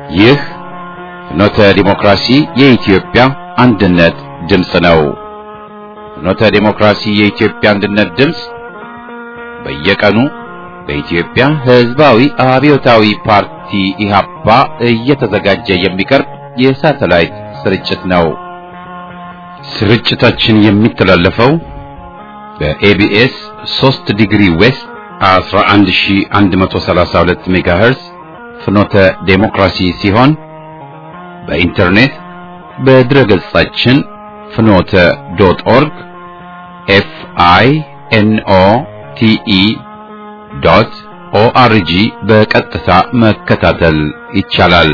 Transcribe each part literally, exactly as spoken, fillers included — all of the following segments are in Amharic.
ይህ ፍኖተ ዲሞክራሲ የኢትዮጵያ አንድነት ድምፅ ነው። ፍኖተ ዲሞክራሲ የኢትዮጵያ አንድነት ድምፅ በየቀኑ በኢትዮጵያ ሕዝባዊ አብዮታዊ ፓርቲ ኢህአፓ እየተዘጋጀ የሚቀርብ የሳተላይት ስርጭት ነው። ስርጭታችን የሚተላለፈው በኤቢኤስ ሶስት ዲግሪ ዌስት አስራ አንድ ሺህ አንድ መቶ ሰላሳ ሁለት ሜጋሄርዝ ፍኖተ ዲሞክራሲ ሲሆን በኢንተርኔት በድረገጻችን ፍኖተ ዶት ኦርግ ኤፍ አይ ኤን ኦ ቲ ኢ ዶት ኦ አር ጂ በቀጥታ መከታተል ይቻላል።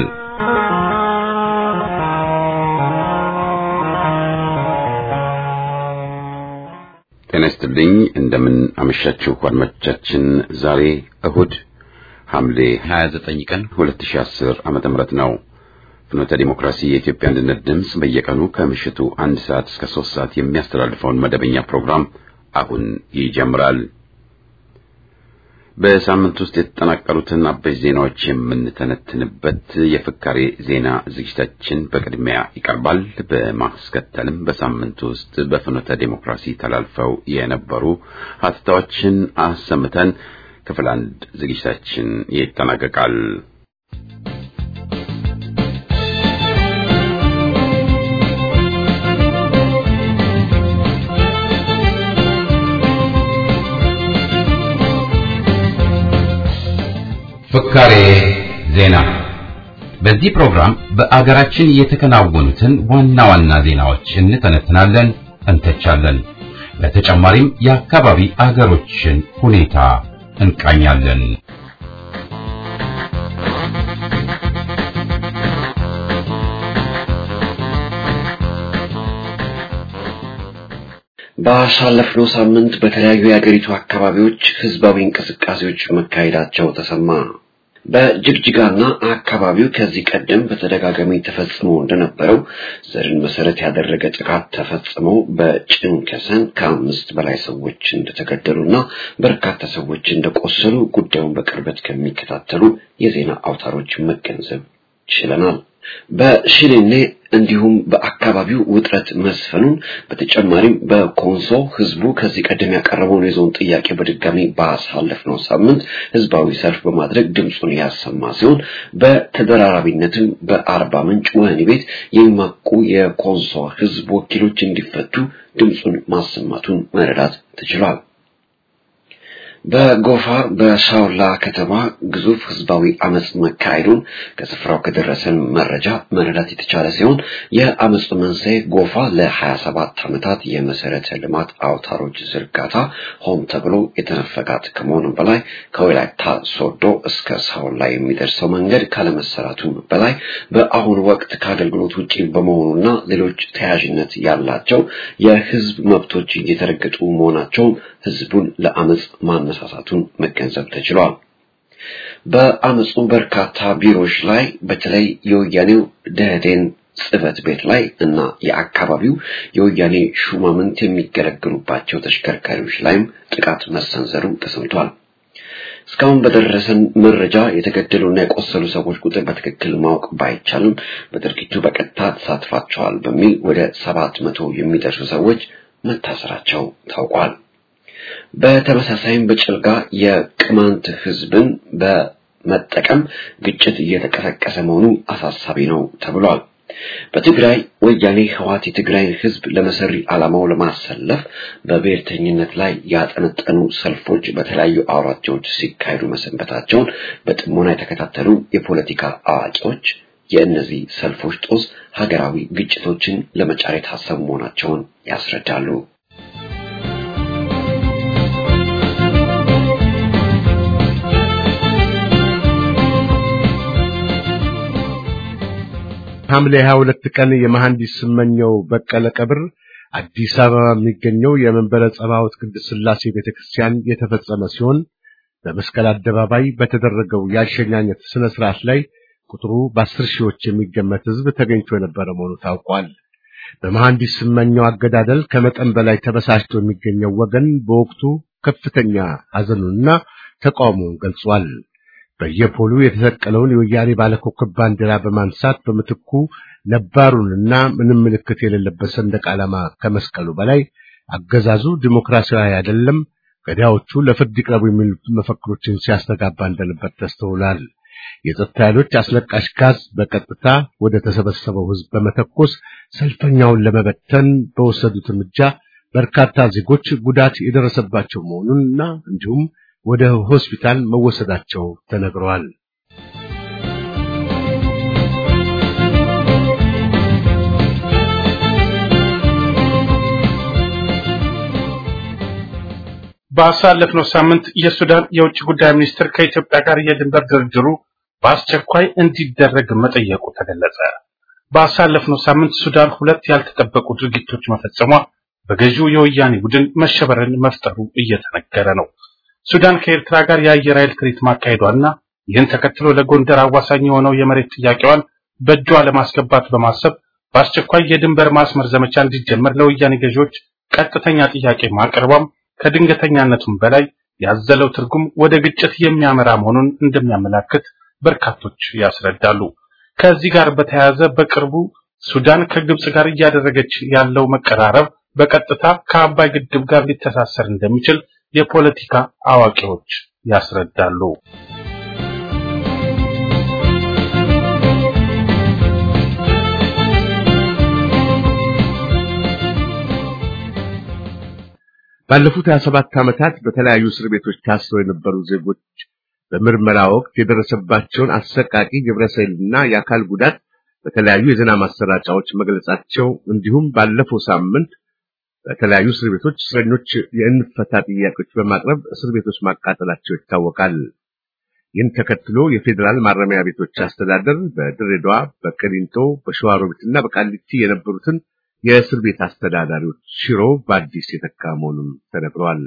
ጤና ይስጥልኝ። እንደምን አመሻችሁ አድማጮቻችን። ዛሬ እሁድ ሐምሌ ሃያ ዘጠኝ ቀን ሁለት ሺህ አስር ዓመተ ምህረት ነው። ፍኖተ ዲሞክራሲ የኢትዮጵያ አንድነት ድምፅ በየቀኑ ከምሽቱ አንድ ሰዓት እስከ ሶስት ሰዓት የሚያስተላልፈውን መደበኛ ፕሮግራም አሁን ይጀምራል። በሳምንት ውስጥ የተጠናቀሩትን አበይት ዜናዎች የምንተነትንበት የፍካሬ ዜና ዝግጅታችን በቅድሚያ ይቀርባል። በማስከተልም በሳምንት ውስጥ በፍኖተ ዲሞክራሲ ተላልፈው የነበሩ ሀተታዎችን አሰምተን ክፍል አንድ ዝግጅታችን ይጠናቀቃል። ፍካሬ ዜና። በዚህ ፕሮግራም በአገራችን የተከናወኑትን ዋና ዋና ዜናዎች እንተነትናለን፣ እንተቻለን። በተጨማሪም የአካባቢ አገሮችን ሁኔታ እንቃኛለን። ባሳለፍነው ሳምንት በተለያዩ የአገሪቱ አካባቢዎች ህዝባዊ እንቅስቃሴዎች መካሄዳቸው ተሰማ። በጅግጅጋና አካባቢው ከዚህ ቀደም በተደጋጋሚ ተፈጽሞ እንደነበረው ዘርን መሰረት ያደረገ ጥቃት ተፈጽሞ በጭንከሰን ከአምስት በላይ ሰዎች እንደተገደሉና በርካታ ሰዎች እንደቆሰሉ ጉዳዩን በቅርበት ከሚከታተሉ የዜና አውታሮች መገንዘብ ችለናል። በሽኔኔ እንዲሁም በአካባቢው ውጥረት መስፈኑን በተጨማሪም በኮንሶ ህዝቡ ከዚህ ቀደም ያቀረበውን የዞን ጥያቄ በድጋሚ ባሳለፍነው ሳምንት ህዝባዊ ሰልፍ በማድረግ ድምጹን ያሰማ ሲሆን በተደራራቢነትም በአርባ ምንጭ ወህኒ ቤት የሚማቁ የኮንሶ ህዝብ ወኪሎች እንዲፈቱ ድምጹን ማሰማቱን መረዳት ተችሏል። በጎፋ በሻውላ ከተማ ግዙፍ ህዝባዊ አመጽ መካሄዱን ከስፍራው ከደረሰን መረጃ መረዳት የተቻለ ሲሆን የአመጹ መንስኤ ጎፋ ለሀያ ሰባት ዓመታት የመሰረተ ልማት አውታሮች ዝርጋታ ሆን ተብሎ የተነፈጋት ከመሆኑ በላይ ከወላይታ ሶዶ እስከ ሳውላ የሚደርሰው መንገድ ካለመሰራቱ በላይ በአሁኑ ወቅት ከአገልግሎት ውጪ በመሆኑና ሌሎች ተያያዥነት ያላቸው የህዝብ መብቶች እየተረገጡ መሆናቸው ህዝቡን ለአመጽ ማነሳሳቱን መገንዘብ ተችሏል። በአመጹ በርካታ ቢሮዎች ላይ በተለይ የወያኔው ደህዴን ጽሕፈት ቤት ላይ እና የአካባቢው የወያኔ ሹማምንት የሚገለገሉባቸው ተሽከርካሪዎች ላይም ጥቃት መሰንዘሩ ተሰምቷል። እስካሁን በደረሰን መረጃ የተገደሉና የቆሰሉ ሰዎች ቁጥር በትክክል ማወቅ ባይቻልም በድርጊቱ በቀጥታ ተሳትፈዋል በሚል ወደ ሰባት መቶ የሚደርሱ ሰዎች መታሰራቸው ታውቋል። በተመሳሳይም በጭልጋ የቅማንት ህዝብን በመጠቀም ግጭት እየተቀሰቀሰ መሆኑ አሳሳቢ ነው ተብሏል። በትግራይ ወያኔ ህዋት የትግራይ ህዝብ ለመሰሪ ዓላማው ለማሰለፍ በብሔርተኝነት ላይ ያጠነጠኑ ሰልፎች በተለያዩ አውራጃዎች ሲካሄዱ መሰንበታቸውን በጥሞና የተከታተሉ የፖለቲካ አዋቂዎች የእነዚህ ሰልፎች ጦስ ሀገራዊ ግጭቶችን ለመጫር የታሰቡ መሆናቸውን ያስረዳሉ። ሐምሌ ሃያ ሁለት ቀን የመሐንዲስ ስመኘው በቀለ ቀብር አዲስ አበባ የሚገኘው የመንበረ ጸባዖት ቅድስት ሥላሴ ቤተክርስቲያን የተፈጸመ ሲሆን በመስቀል አደባባይ በተደረገው ያሸኛኘት ስነ ስርዓት ላይ ቁጥሩ በአስር ሺዎች የሚገመት ህዝብ ተገኝቶ የነበረ መሆኑ ታውቋል። በመሐንዲስ ስመኘው አገዳደል ከመጠን በላይ ተበሳጭቶ የሚገኘው ወገን በወቅቱ ከፍተኛ ሐዘኑንና ተቃውሞውን ገልጿል። በየፖሉ የተሰቀለውን የወያኔ ባለኮከብ ባንዲራ በማንሳት በምትኩ ነባሩንና ምንም ምልክት የሌለበት ሰንደቅ ዓላማ ከመስቀሉ በላይ አገዛዙ ዲሞክራሲያዊ አይደለም፣ ገዳዮቹ ለፍርድ ይቅረቡ የሚሉ መፈክሮችን ሲያስተጋባ እንደነበር ተስተውሏል። የጸጥታ ኃይሎች አስለቃሽ ጋዝ በቀጥታ ወደ ተሰበሰበው ሕዝብ በመተኮስ ሰልፈኛውን ለመበተን በወሰዱት እርምጃ በርካታ ዜጎች ጉዳት የደረሰባቸው መሆኑንና እንዲሁም ወደ ሆስፒታል መወሰዳቸው ተነግሯል። ባሳለፍነው ሳምንት የሱዳን የውጭ ጉዳይ ሚኒስትር ከኢትዮጵያ ጋር የድንበር ድርድሩ በአስቸኳይ እንዲደረግ መጠየቁ ተገለጸ። ባሳለፍነው ሳምንት ሱዳን ሁለት ያልተጠበቁ ድርጊቶች መፈጸሟ በገዢው የወያኔ ቡድን መሸበርን መፍጠሩ እየተነገረ ነው። ሱዳን ከኤርትራ ጋር የአየር ኃይል ትርኢት ማካሄዷና ይህን ተከትሎ ለጎንደር አዋሳኝ የሆነው የመሬት ጥያቄዋን በእጇ ለማስገባት በማሰብ በአስቸኳይ የድንበር ማስመር ዘመቻ እንዲጀመር ለወያኔ ገዢዎች ቀጥተኛ ጥያቄ ማቅረቧም ከድንገተኛነቱም በላይ ያዘለው ትርጉም ወደ ግጭት የሚያመራ መሆኑን እንደሚያመለክት በርካቶች ያስረዳሉ። ከዚህ ጋር በተያያዘ በቅርቡ ሱዳን ከግብጽ ጋር እያደረገች ያለው መቀራረብ በቀጥታ ከአባይ ግድብ ጋር ሊተሳሰር እንደሚችል የፖለቲካ አዋቂዎች ያስረዳሉ። ባለፉት ሃያ ሰባት ዓመታት በተለያዩ እስር ቤቶች ታስረው የነበሩ ዜጎች በምርመራ ወቅት የደረሰባቸውን አሰቃቂ ግብረሰይልና የአካል ጉዳት በተለያዩ የዜና ማሰራጫዎች መግለጻቸው እንዲሁም ባለፈው ሳምንት በተለያዩ እስር ቤቶች እስረኞች የእንፈታ ጥያቄዎች በማቅረብ እስር ቤቶች ማቃጠላቸው ይታወቃል። ይህን ተከትሎ የፌዴራል ማረሚያ ቤቶች አስተዳደር በድሬዳዋ፣ በቅሊንጦ፣ በሸዋሮቢትና በቃሊቲ የነበሩትን የእስር ቤት አስተዳዳሪዎች ሽሮ በአዲስ የተካ መሆኑን ተነግሯል።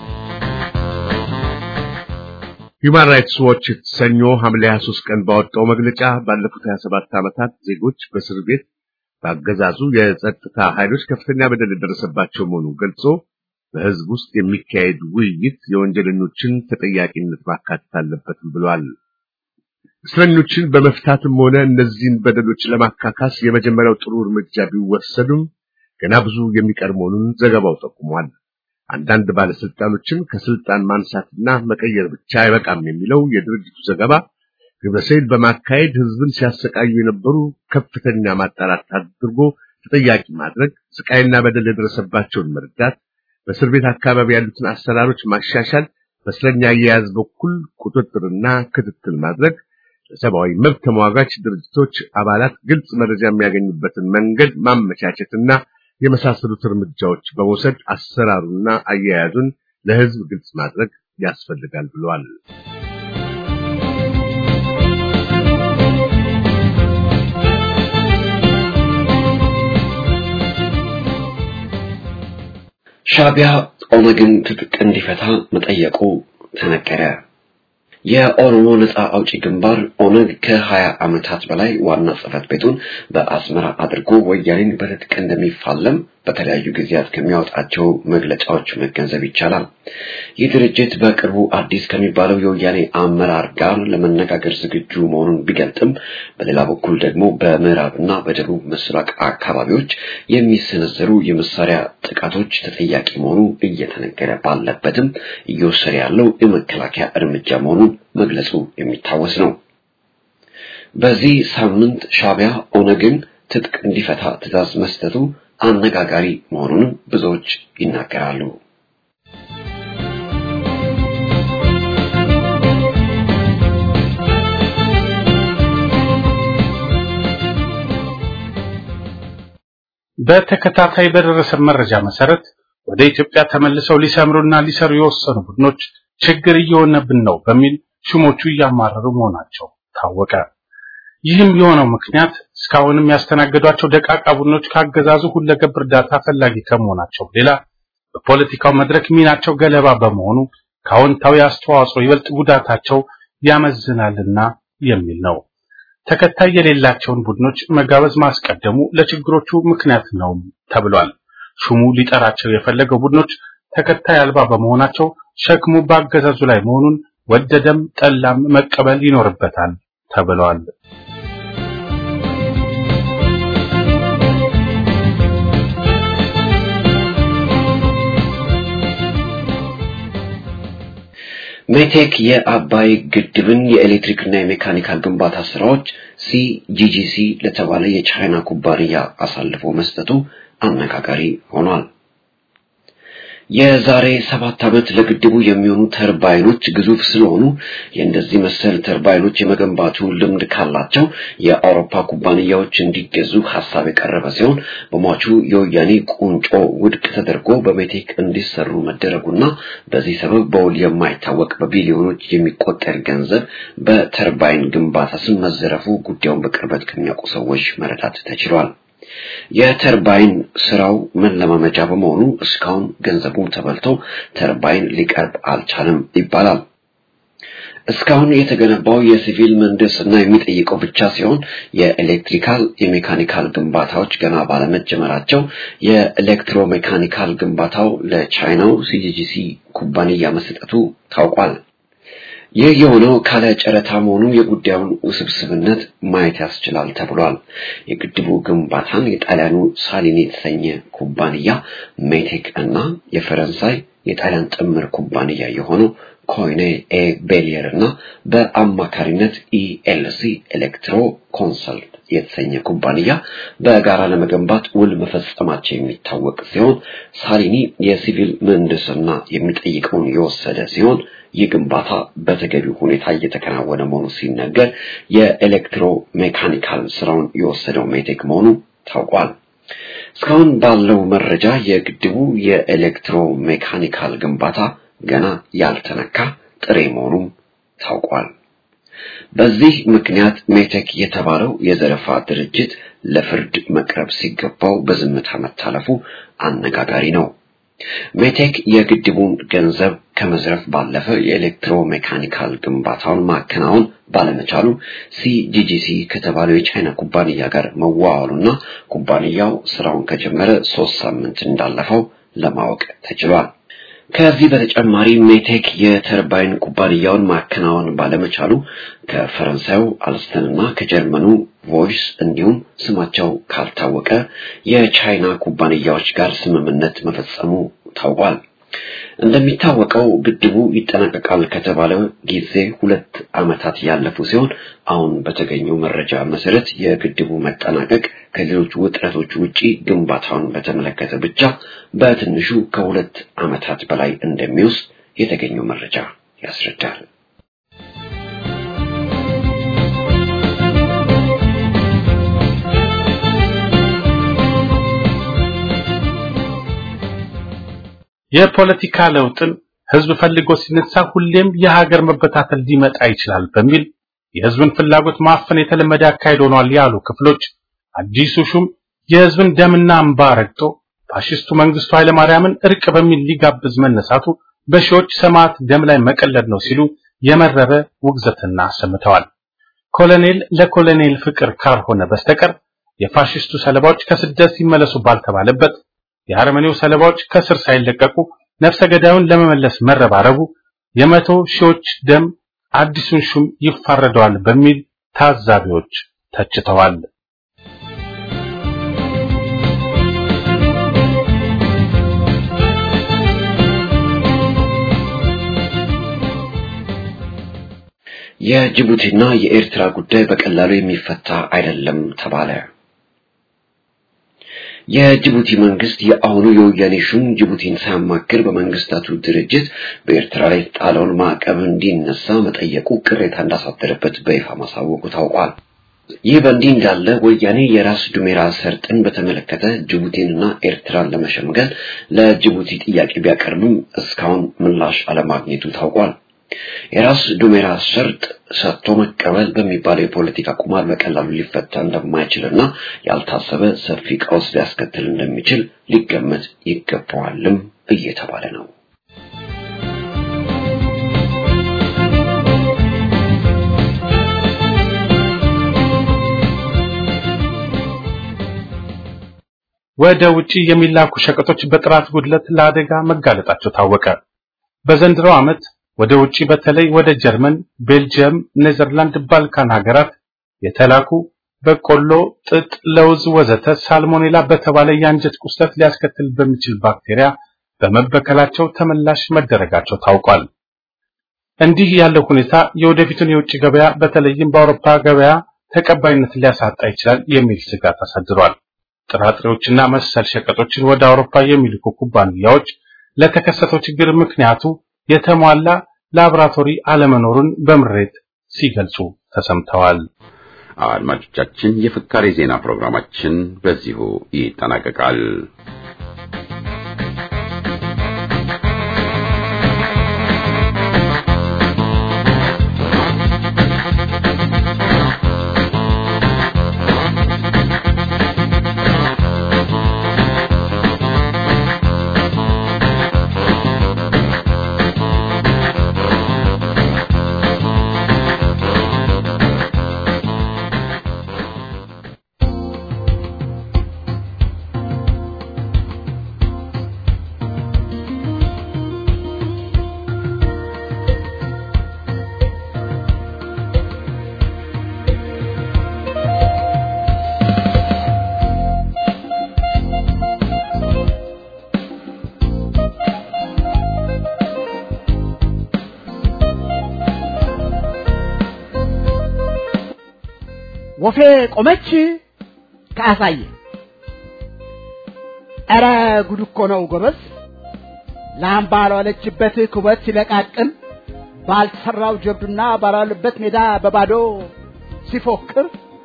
ሁማን ራይትስ ዎች ሰኞ ሐምሌ ሃያ ሦስት ቀን ባወጣው መግለጫ ባለፉት ሃያ ሰባት ዓመታት ዜጎች በእስር ቤት በአገዛዙ የጸጥታ ኃይሎች ከፍተኛ በደል ደረሰባቸው መሆኑን ገልጾ በሕዝብ ውስጥ የሚካሄድ ውይይት የወንጀለኞችን ተጠያቂነት ማካተት አለበትም ብሏል። እስረኞችን በመፍታትም ሆነ እነዚህን በደሎች ለማካካስ የመጀመሪያው ጥሩ እርምጃ ቢወሰዱም ገና ብዙ የሚቀር መሆኑን ዘገባው ጠቁሟል። አንዳንድ ባለስልጣኖችን ከስልጣን ማንሳትና መቀየር ብቻ አይበቃም የሚለው የድርጅቱ ዘገባ ግብረሰይል በማካሄድ ሕዝብን ሲያሰቃዩ የነበሩ ከፍተኛ ማጣራት አድርጎ ተጠያቂ ማድረግ፣ ስቃይና በደል የደረሰባቸውን መርዳት፣ በእስር ቤት አካባቢ ያሉትን አሰራሮች ማሻሻል፣ በእስረኛ አያያዝ በኩል ቁጥጥርና ክትትል ማድረግ፣ ለሰብአዊ መብት ተሟጋች ድርጅቶች አባላት ግልጽ መረጃ የሚያገኙበትን መንገድ ማመቻቸትና የመሳሰሉት እርምጃዎች በመውሰድ አሰራሩና አያያዙን ለሕዝብ ግልጽ ማድረግ ያስፈልጋል ብሏል። ሻዕቢያ ኦነግን ትጥቅ እንዲፈታ መጠየቁ ተነገረ። የኦሮሞ ነጻ አውጪ ግንባር ኦነግ ከሀያ ዓመታት በላይ ዋና ጽሕፈት ቤቱን በአስመራ አድርጎ ወያኔን በትጥቅ እንደሚፋለም በተለያዩ ጊዜያት ከሚያወጣቸው መግለጫዎች መገንዘብ ይቻላል። ይህ ድርጅት በቅርቡ አዲስ ከሚባለው የወያኔ አመራር ጋር ለመነጋገር ዝግጁ መሆኑን ቢገልጥም በሌላ በኩል ደግሞ በምዕራብና በደቡብ ምስራቅ አካባቢዎች የሚሰነዘሩ የመሳሪያ ጥቃቶች ተጠያቂ መሆኑ እየተነገረ ባለበትም እየወሰደ ያለው የመከላከያ እርምጃ መሆኑን መግለጹ የሚታወስ ነው። በዚህ ሳምንት ሻዕቢያ ኦነግን ትጥቅ እንዲፈታ ትዕዛዝ መስጠቱ አነጋጋሪ መሆኑን ብዙዎች ይናገራሉ። በተከታታይ በደረሰ መረጃ መሰረት ወደ ኢትዮጵያ ተመልሰው ሊሰምሩና ሊሰሩ የወሰኑ ቡድኖች ችግር እየሆነብን ነው በሚል ሹሞቹ እያማረሩ መሆናቸው ታወቀ። ይህም የሆነው ምክንያት እስካሁንም ያስተናገዷቸው ደቃቃ ቡድኖች ካገዛዙ ሁለገብ እርዳታ ፈላጊ ከመሆናቸው ሌላ በፖለቲካው መድረክ ሚናቸው ገለባ በመሆኑ ከአዎንታዊ አስተዋጽኦ ይበልጥ ጉዳታቸው ያመዝናልና የሚል ነው። ተከታይ የሌላቸውን ቡድኖች መጋበዝ ማስቀደሙ ለችግሮቹ ምክንያት ነው ተብሏል። ሹሙ ሊጠራቸው የፈለገው ቡድኖች ተከታይ አልባ በመሆናቸው ሸክሙ ባገዛዙ ላይ መሆኑን ወደደም ጠላም መቀበል ይኖርበታል ተብሏል። ሜቴክ የአባይ ግድብን የኤሌክትሪክና የሜካኒካል ግንባታ ስራዎች ሲጂጂሲ ለተባለ የቻይና ኩባንያ አሳልፎ መስጠቱ አነጋጋሪ ሆኗል። የዛሬ ሰባት ዓመት ለግድቡ የሚሆኑ ተርባይኖች ግዙፍ ስለሆኑ የእንደዚህ መሰል ተርባይኖች የመገንባቱ ልምድ ካላቸው የአውሮፓ ኩባንያዎች እንዲገዙ ሐሳብ የቀረበ ሲሆን በሟቹ የወያኔ ቁንጮ ውድቅ ተደርጎ በሜቴክ እንዲሰሩ መደረጉና በዚህ ሰበብ በውል የማይታወቅ በቢሊዮኖች የሚቆጠር ገንዘብ በተርባይን ግንባታ ስም መዘረፉ ጉዳዩን በቅርበት ከሚያውቁ ሰዎች መረዳት ተችሏል። የተርባይን ስራው መለማመጃ በመሆኑ እስካሁን ገንዘቡ ተበልቶ ተርባይን ሊቀርብ አልቻለም ይባላል። እስካሁን የተገነባው የሲቪል ምህንድስና የሚጠይቀው ብቻ ሲሆን የኤሌክትሪካል የሜካኒካል ግንባታዎች ገና ባለመጀመራቸው የኤሌክትሮሜካኒካል ግንባታው ለቻይናው ሲጂጂሲ ኩባንያ መስጠቱ ታውቋል። ይህ የሆነው ካለ ጨረታ መሆኑ የጉዳዩን ውስብስብነት ማየት ያስችላል ተብሏል። የግድቡ ግንባታን የጣሊያኑ ሳሊኒ የተሰኘ ኩባንያ ሜቴክ እና የፈረንሳይ የጣሊያን ጥምር ኩባንያ የሆነው ኮይኔ ኤ ቤሊየር እና በአማካሪነት ኢኤልሲ ኤሌክትሮ ኮንሰልት የተሰኘ ኩባንያ በጋራ ለመገንባት ውል መፈጸማቸው የሚታወቅ ሲሆን ሳሊኒ የሲቪል ምህንድስና የሚጠይቀውን የወሰደ ሲሆን የግንባታ በተገቢው ሁኔታ እየተከናወነ መሆኑ ሲነገር የኤሌክትሮ ሜካኒካል ስራውን የወሰደው ሜቴክ መሆኑ ታውቋል። እስካሁን ባለው መረጃ የግድቡ የኤሌክትሮ ሜካኒካል ግንባታ ገና ያልተነካ ጥሬ መሆኑ ታውቋል። በዚህ ምክንያት ሜቴክ የተባለው የዘረፋ ድርጅት ለፍርድ መቅረብ ሲገባው በዝምታ መታለፉ አነጋጋሪ ነው። ሜቴክ የግድቡን ገንዘብ ከመዝረፍ ባለፈ የኤሌክትሮ ሜካኒካል ግንባታውን ማከናወን ባለመቻሉ ሲጂጂሲ ከተባለው የቻይና ኩባንያ ጋር መዋዋሉና ኩባንያው ስራውን ከጀመረ ሶስት ሳምንት እንዳለፈው ለማወቅ ተችሏል። ከዚህ በተጨማሪ ሜቴክ የተርባይን ኩባንያውን ማከናወን ባለመቻሉ ከፈረንሳዩ አልስተንና ከጀርመኑ ቮይስ እንዲሁም ስማቸው ካልታወቀ የቻይና ኩባንያዎች ጋር ስምምነት መፈጸሙ ታውቋል። እንደሚታወቀው ግድቡ ይጠናቀቃል ከተባለ ጊዜ ሁለት ዓመታት ያለፉ ሲሆን አሁን በተገኘው መረጃ መሰረት የግድቡ መጠናቀቅ ከሌሎች ውጥረቶች ውጪ ግንባታውን በተመለከተ ብቻ በትንሹ ከሁለት ዓመታት በላይ እንደሚወስድ የተገኘው መረጃ ያስረዳል። የፖለቲካ ለውጥን ህዝብ ፈልጎ ሲነሳ ሁሌም የሀገር መበታተል ሊመጣ ይችላል በሚል የህዝብን ፍላጎት ማፈን የተለመደ አካሄድ ሆኗል ያሉ ክፍሎች አዲሱ ሹም የህዝብን ደምና እንባ ረግጦ ፋሺስቱ መንግስቱ ኃይለማርያምን እርቅ በሚል ሊጋብዝ መነሳቱ በሺዎች ሰማዕት ደም ላይ መቀለድ ነው ሲሉ የመረረ ውግዘትና አሰምተዋል። ኮሎኔል ለኮሎኔል ፍቅር ካልሆነ በስተቀር የፋሺስቱ ሰለባዎች ከስደት ሲመለሱ ባልተባለበት የአርመኒው ሰለባዎች ከስር ሳይለቀቁ ነፍሰ ገዳዩን ለመመለስ መረባረቡ የመቶ ሺዎች ደም አዲሱን ሹም ይፋረደዋል በሚል ታዛቢዎች ተችተዋል። የጅቡቲና የኤርትራ ጉዳይ በቀላሉ የሚፈታ አይደለም ተባለ። የጅቡቲ መንግስት የአሁኑ የወያኔ ሹም ጅቡቲን ሳያማክር በመንግስታቱ ድርጅት በኤርትራ ላይ ጣለውን ማዕቀብ እንዲነሳ መጠየቁ ቅሬታ እንዳሳደረበት በይፋ ማሳወቁ ታውቋል። ይህ በእንዲህ እንዳለ ወያኔ የራስ ዱሜራ ሰርጥን በተመለከተ ጅቡቲንና ኤርትራን ለመሸምገል ለጅቡቲ ጥያቄ ቢያቀርብም እስካሁን ምላሽ አለማግኘቱ ታውቋል። የራስ ዱሜራ ሰርጥ ሰጥቶ መቀበል በሚባለው የፖለቲካ ቁማር በቀላሉ ሊፈታ እንደማይችልና ያልታሰበ ሰፊ ቀውስ ሊያስከትል እንደሚችል ሊገመት ይገባዋልም እየተባለ ነው። ወደ ውጪ የሚላኩ ሸቀጦች በጥራት ጉድለት ለአደጋ መጋለጣቸው ታወቀ። በዘንድሮው ዓመት ወደ ውጪ በተለይ ወደ ጀርመን፣ ቤልጂየም፣ ኔዘርላንድ፣ ባልካን ሀገራት የተላኩ በቆሎ፣ ጥጥ፣ ለውዝ ወዘተ ሳልሞኔላ በተባለ የአንጀት ቁስለት ሊያስከትል በሚችል ባክቴሪያ በመበከላቸው ተመላሽ መደረጋቸው ታውቋል። እንዲህ ያለው ሁኔታ የወደፊቱን የውጭ ገበያ በተለይም በአውሮፓ ገበያ ተቀባይነት ሊያሳጣ ይችላል የሚል ስጋት አሳድሯል። ጥራጥሬዎችና መሰል ሸቀጦችን ወደ አውሮፓ የሚልኩ ኩባንያዎች ለተከሰተው ችግር ምክንያቱ የተሟላ ላብራቶሪ አለመኖሩን በምሬት ሲገልጹ ተሰምተዋል። አድማጮቻችን፣ የፍካሬ ዜና ፕሮግራማችን በዚሁ ይጠናቀቃል። ወፌ ቆመች ካሳየ አረ ጉድ እኮ ነው ጎበዝ። ላምባል ዋለችበት ኩበት ሲለቃቅም ባልሰራው ጀብዱና ባራለበት ሜዳ በባዶ ሲፎክር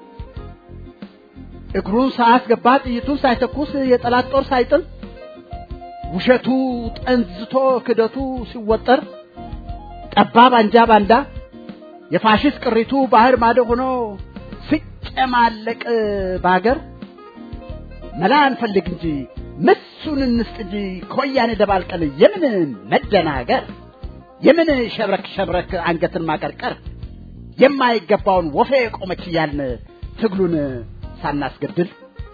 እግሩን ሳያስገባ ጥይቱን ሳይተኩስ የጠላት ጦር ሳይጥል ውሸቱ ጠንዝቶ ክደቱ ሲወጠር ጠባብ አንጃ ባንዳ የፋሽስት ቅሪቱ ባህር ማዶ ሆኖ ሲጨማለቅ ባገር መላን ፈልግ እንጂ መስሱን እንስጥ እንጂ ኮያኔ ደባልቀል የምን መደናገር የምን ሸብረክ ሸብረክ አንገትን ማቀርቀር የማይገባውን ወፌ ቆመች ያልን ትግሉን ሳናስገድል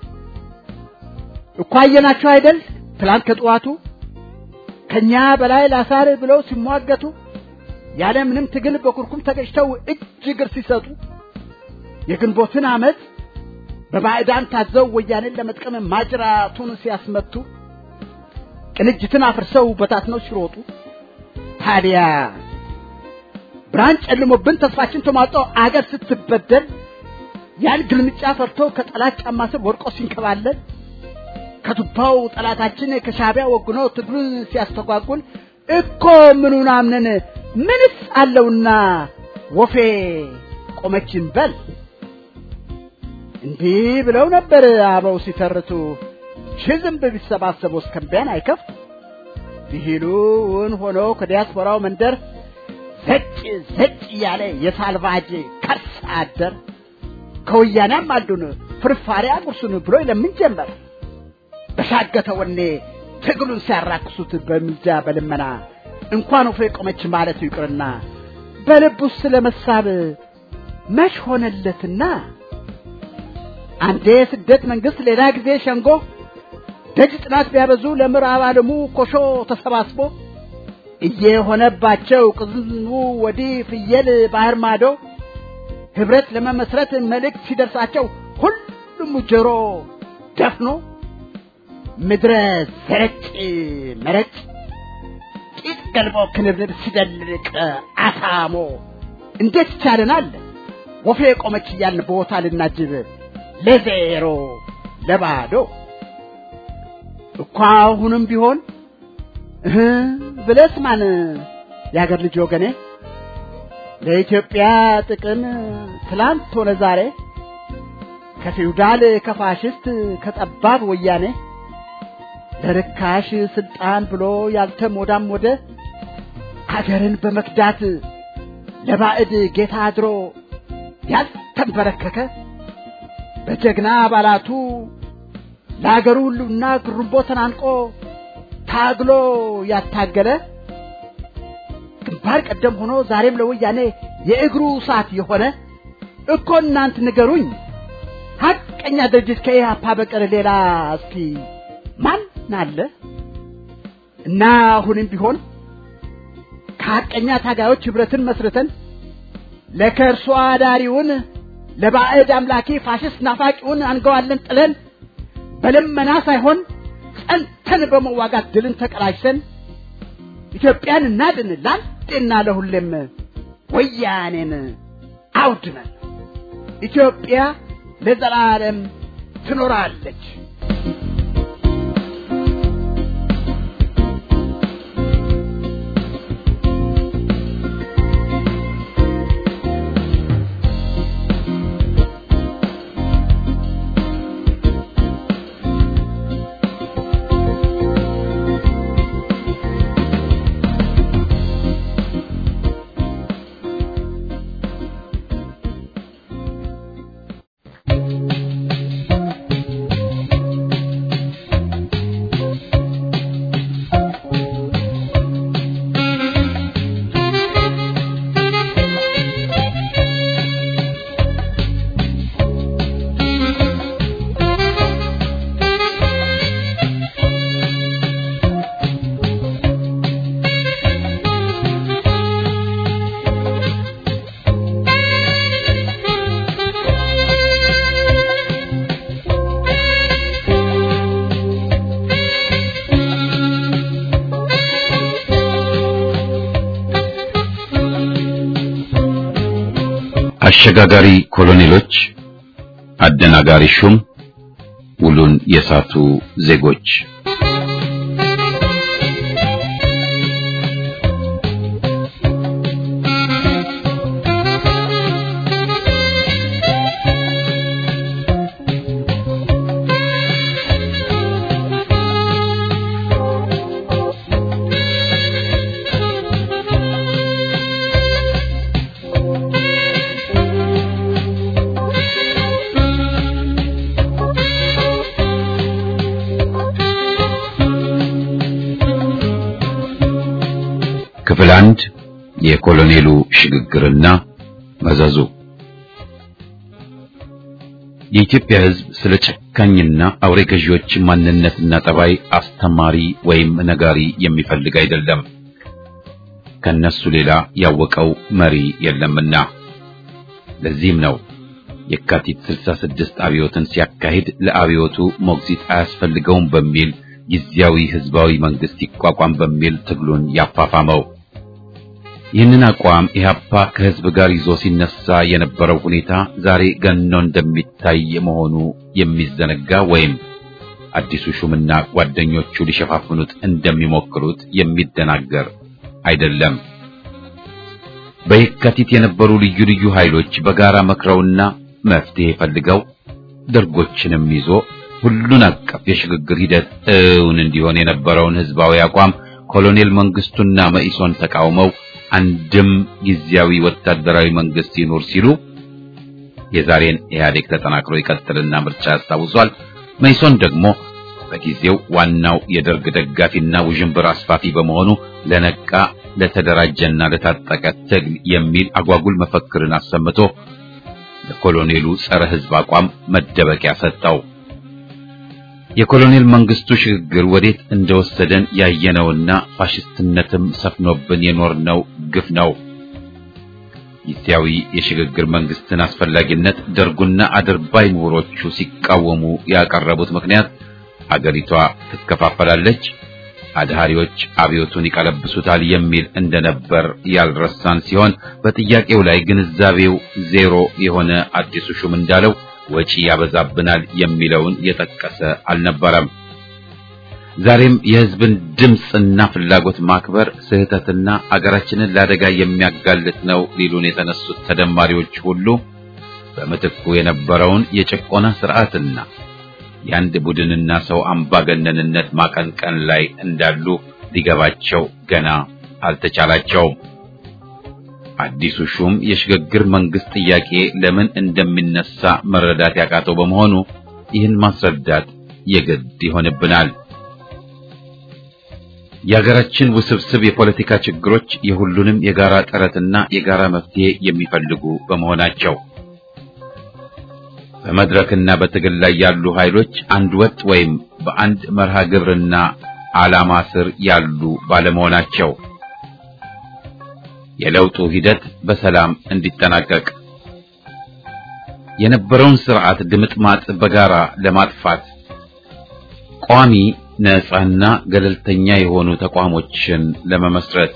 እኮ አየናቸው አይደል ትላንት ከጧቱ ከኛ በላይ ላሳር ብለው ሲሟገቱ ያለ ምንም ትግል በኩርኩም ተገጭተው እጅ እግር ሲሰጡ የግንቦትን አመት በባዕዳን ታዘው ወያኔን ለመጥቀም ማጅራቱን ሲያስመቱ ቅንጅትን አፍርሰው በታትነው ሲሮጡ ታዲያ ብራን ጨልሞብን ተስፋችን ተሟጦ አገር ስትበደል ያን ግልምጫ ፈርቶ ከጠላት ጫማ ስር ወርቆ ሲንከባለል ከቱባው ጠላታችን ከሻቢያ ወግኖ ትግሉን ሲያስተጓጉል እኮ ምኑን አምነን ምንስ አለውና ወፌ ቆመችን በል እንዲህ ብለው ነበር አበው ሲተርቱ ሽዝም ቢሰባሰቡ እስከምቢያን አይከፍት ቢሉን ሆኖ ከዲያስፖራው መንደር ዘጭ ዘጭ ያለ የሳልቫጅ ከርስ አደር ከወያናም አልዱን ፍርፋሪ አቁርሱን ብሎ ለምን ጀመር በሻገተ ወኔ ትግሉን ሲያራክሱት በሚጃ በልመና እንኳን ወፌ ቆመች ማለት ይቅርና በልቡስ ስለመሳብ መች ሆነለትና አንዴ ስደት መንግስት ሌላ ጊዜ ሸንጎ ደጅ ጥናት ቢያበዙ ለምዕራብ ዓለሙ ኮሾ ተሰባስቦ እየሆነባቸው ቅዝኑ ወዲህ ፍየል ባህር ማዶ ህብረት ለመመስረት መልእክት ሲደርሳቸው ሁሉም ጆሮ ደፍኖ ምድረ ዘረጭ መረጭ ቂጥ ገልቦ ክንብር ሲደልቅ አሳሞ እንዴት ይቻለናል ወፌ ቆመች እያልን ቦታ ልናጅብ ለዜሮ ለባዶ እኮ አሁንም ቢሆን እህ ብለስ ማን ያገር ልጅ ወገኔ ለኢትዮጵያ ጥቅም ትላንት ሆነ ዛሬ ከፊውዳል ከፋሽስት ከጠባብ ወያኔ ለርካሽ ስልጣን ብሎ ያልተሞዳም ወደ ሀገርን በመክዳት ለባዕድ ጌታ አድሮ ያልተንበረከከ በጀግና አባላቱ ለሀገሩ ሁሉና ግሩምቦ ተናንቆ ታግሎ ያታገለ ግንባር ቀደም ሆኖ ዛሬም ለወያኔ የእግሩ ሰዓት የሆነ እኮ እናንት ንገሩኝ ሐቀኛ ድርጅት ከኢህአፓ በቀር ሌላ እስኪ ማን አለ? እና አሁንም ቢሆን ከሐቀኛ ታጋዮች ህብረትን መስርተን ለከርሷ አዳሪውን ለባዕድ አምላኪ ፋሽስት ናፋቂውን አንገዋለን ጥለን በልመና ሳይሆን ጸንተን በመዋጋት ድልን ተቀዳጅተን ኢትዮጵያን እናድን ላንዴና ለሁሌም ወያኔን አውድመን ኢትዮጵያ ለዘላለም ትኖራለች። አሸጋጋሪ ኮሎኔሎች፣ አደናጋሪ ሹም፣ ውሉን የሳቱ ዜጎች ክፍል አንድ የኮሎኔሉ ሽግግርና መዘዙ። የኢትዮጵያ ሕዝብ ስለ ጨካኝና አውሬ ገዢዎች ማንነትና ጠባይ አስተማሪ ወይም ነጋሪ የሚፈልግ አይደለም። ከነሱ ሌላ ያወቀው መሪ የለምና። ለዚህም ነው የካቲት ስልሳ ስድስት አብዮትን ሲያካሂድ ለአብዮቱ ሞግዚት አያስፈልገውም በሚል ጊዜያዊ ህዝባዊ መንግስት ይቋቋም በሚል ትግሉን ያፋፋመው። ይህንን አቋም ኢህአፓ ከህዝብ ጋር ይዞ ሲነሳ የነበረው ሁኔታ ዛሬ ገኖ እንደሚታይ መሆኑ የሚዘነጋ ወይም አዲሱ ሹምና ጓደኞቹ ሊሸፋፍኑት እንደሚሞክሩት የሚደናገር አይደለም። በየካቲት የነበሩ ልዩ ልዩ ኃይሎች በጋራ መክረውና መፍትሄ ፈልገው ደርጎችንም ይዞ ሁሉን አቀፍ የሽግግር ሂደት እውን እንዲሆን የነበረውን ህዝባዊ አቋም ኮሎኔል መንግስቱና መኢሶን ተቃውመው አንድም ጊዜያዊ ወታደራዊ መንግስት ይኖር ሲሉ የዛሬን ኢህአዴግ ተጠናክሮ ይቀጥልና ምርጫ ያስታውሷል። መኢሶን ደግሞ በጊዜው ዋናው የደርግ ደጋፊና ውዥንብር አስፋፊ በመሆኑ ለነቃ ለተደራጀና ለታጠቀ ትግል የሚል አጓጉል መፈክርን አሰምቶ ለኮሎኔሉ ጸረ ህዝብ አቋም መደበቂያ ሰጠው። የኮሎኔል መንግስቱ ሽግግር ወዴት እንደወሰደን ያየነውና ፋሽስትነትም ሰፍኖብን የኖርነው ግፍ ነው። ጊዜያዊ የሽግግር መንግስትን አስፈላጊነት ደርጉና አድርባይ ምሁሮቹ ሲቃወሙ ያቀረቡት ምክንያት አገሪቷ ትከፋፈላለች፣ አድሃሪዎች አብዮቱን ይቀለብሱታል የሚል እንደነበር ያልረሳን ሲሆን በጥያቄው ላይ ግንዛቤው ዜሮ የሆነ አዲሱ ሹም እንዳለው ወጪ ያበዛብናል የሚለውን የጠቀሰ አልነበረም። ዛሬም የህዝብን ድምጽና ፍላጎት ማክበር ስህተትና አገራችንን ለአደጋ የሚያጋልጥ ነው ሊሉን የተነሱት ተደማሪዎች ሁሉ በመተኩ የነበረውን የጭቆና ስርዓትና የአንድ ቡድንና ሰው አምባገነንነት ማቀንቀን ላይ እንዳሉ ሊገባቸው ገና አልተቻላቸውም። አዲሱ ሹም የሽግግር መንግስት ጥያቄ ለምን እንደሚነሳ መረዳት ያቃተው በመሆኑ ይህን ማስረዳት የግድ ይሆንብናል። የሀገራችን ውስብስብ የፖለቲካ ችግሮች የሁሉንም የጋራ ጥረትና የጋራ መፍትሄ የሚፈልጉ በመሆናቸው በመድረክና በትግል ላይ ያሉ ኃይሎች አንድ ወጥ ወይም በአንድ መርሃ ግብርና ዓላማ ስር ያሉ ባለመሆናቸው የለውጡ ሂደት በሰላም እንዲጠናቀቅ የነበረውን ስርዓት ድምጥማጥ በጋራ ለማጥፋት ቋሚ ነፃና ገለልተኛ የሆኑ ተቋሞችን ለመመስረት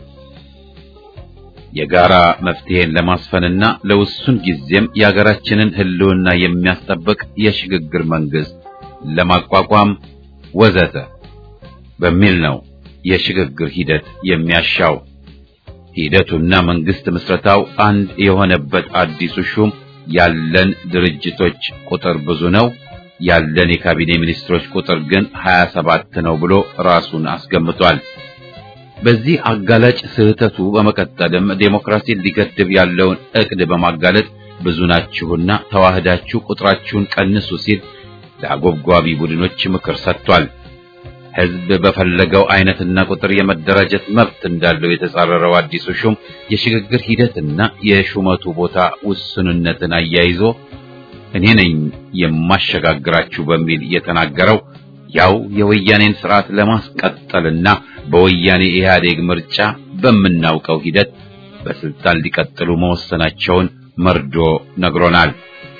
የጋራ መፍትሄን ለማስፈንና ለውሱን ጊዜም የሀገራችንን ህልውና የሚያስጠብቅ የሽግግር መንግስት ለማቋቋም ወዘተ በሚል ነው የሽግግር ሂደት የሚያሻው። ሂደቱና መንግስት ምስረታው አንድ የሆነበት አዲሱ ሹም ያለን ድርጅቶች ቁጥር ብዙ ነው፣ ያለን የካቢኔ ሚኒስትሮች ቁጥር ግን ሀያ ሰባት ነው ብሎ ራሱን አስገምቷል። በዚህ አጋላጭ ስህተቱ በመቀጠልም ዴሞክራሲን ሊገድብ ያለውን እቅድ በማጋለጥ ብዙ ናችሁና ተዋህዳችሁ ቁጥራችሁን ቀንሱ ሲል ለአጎብጓቢ ቡድኖች ምክር ሰጥቷል። ህዝብ በፈለገው አይነትና ቁጥር የመደራጀት መብት እንዳለው የተጻረረው አዲሱ ሹም የሽግግር ሂደትና የሹመቱ ቦታ ውስንነትን አያይዞ እኔ ነኝ የማሸጋግራችሁ በሚል የተናገረው ያው የወያኔን ስርዓት ለማስቀጠልና በወያኔ ኢህአዴግ ምርጫ በምናውቀው ሂደት በስልጣን ሊቀጥሉ መወሰናቸውን መርዶ ነግሮናል።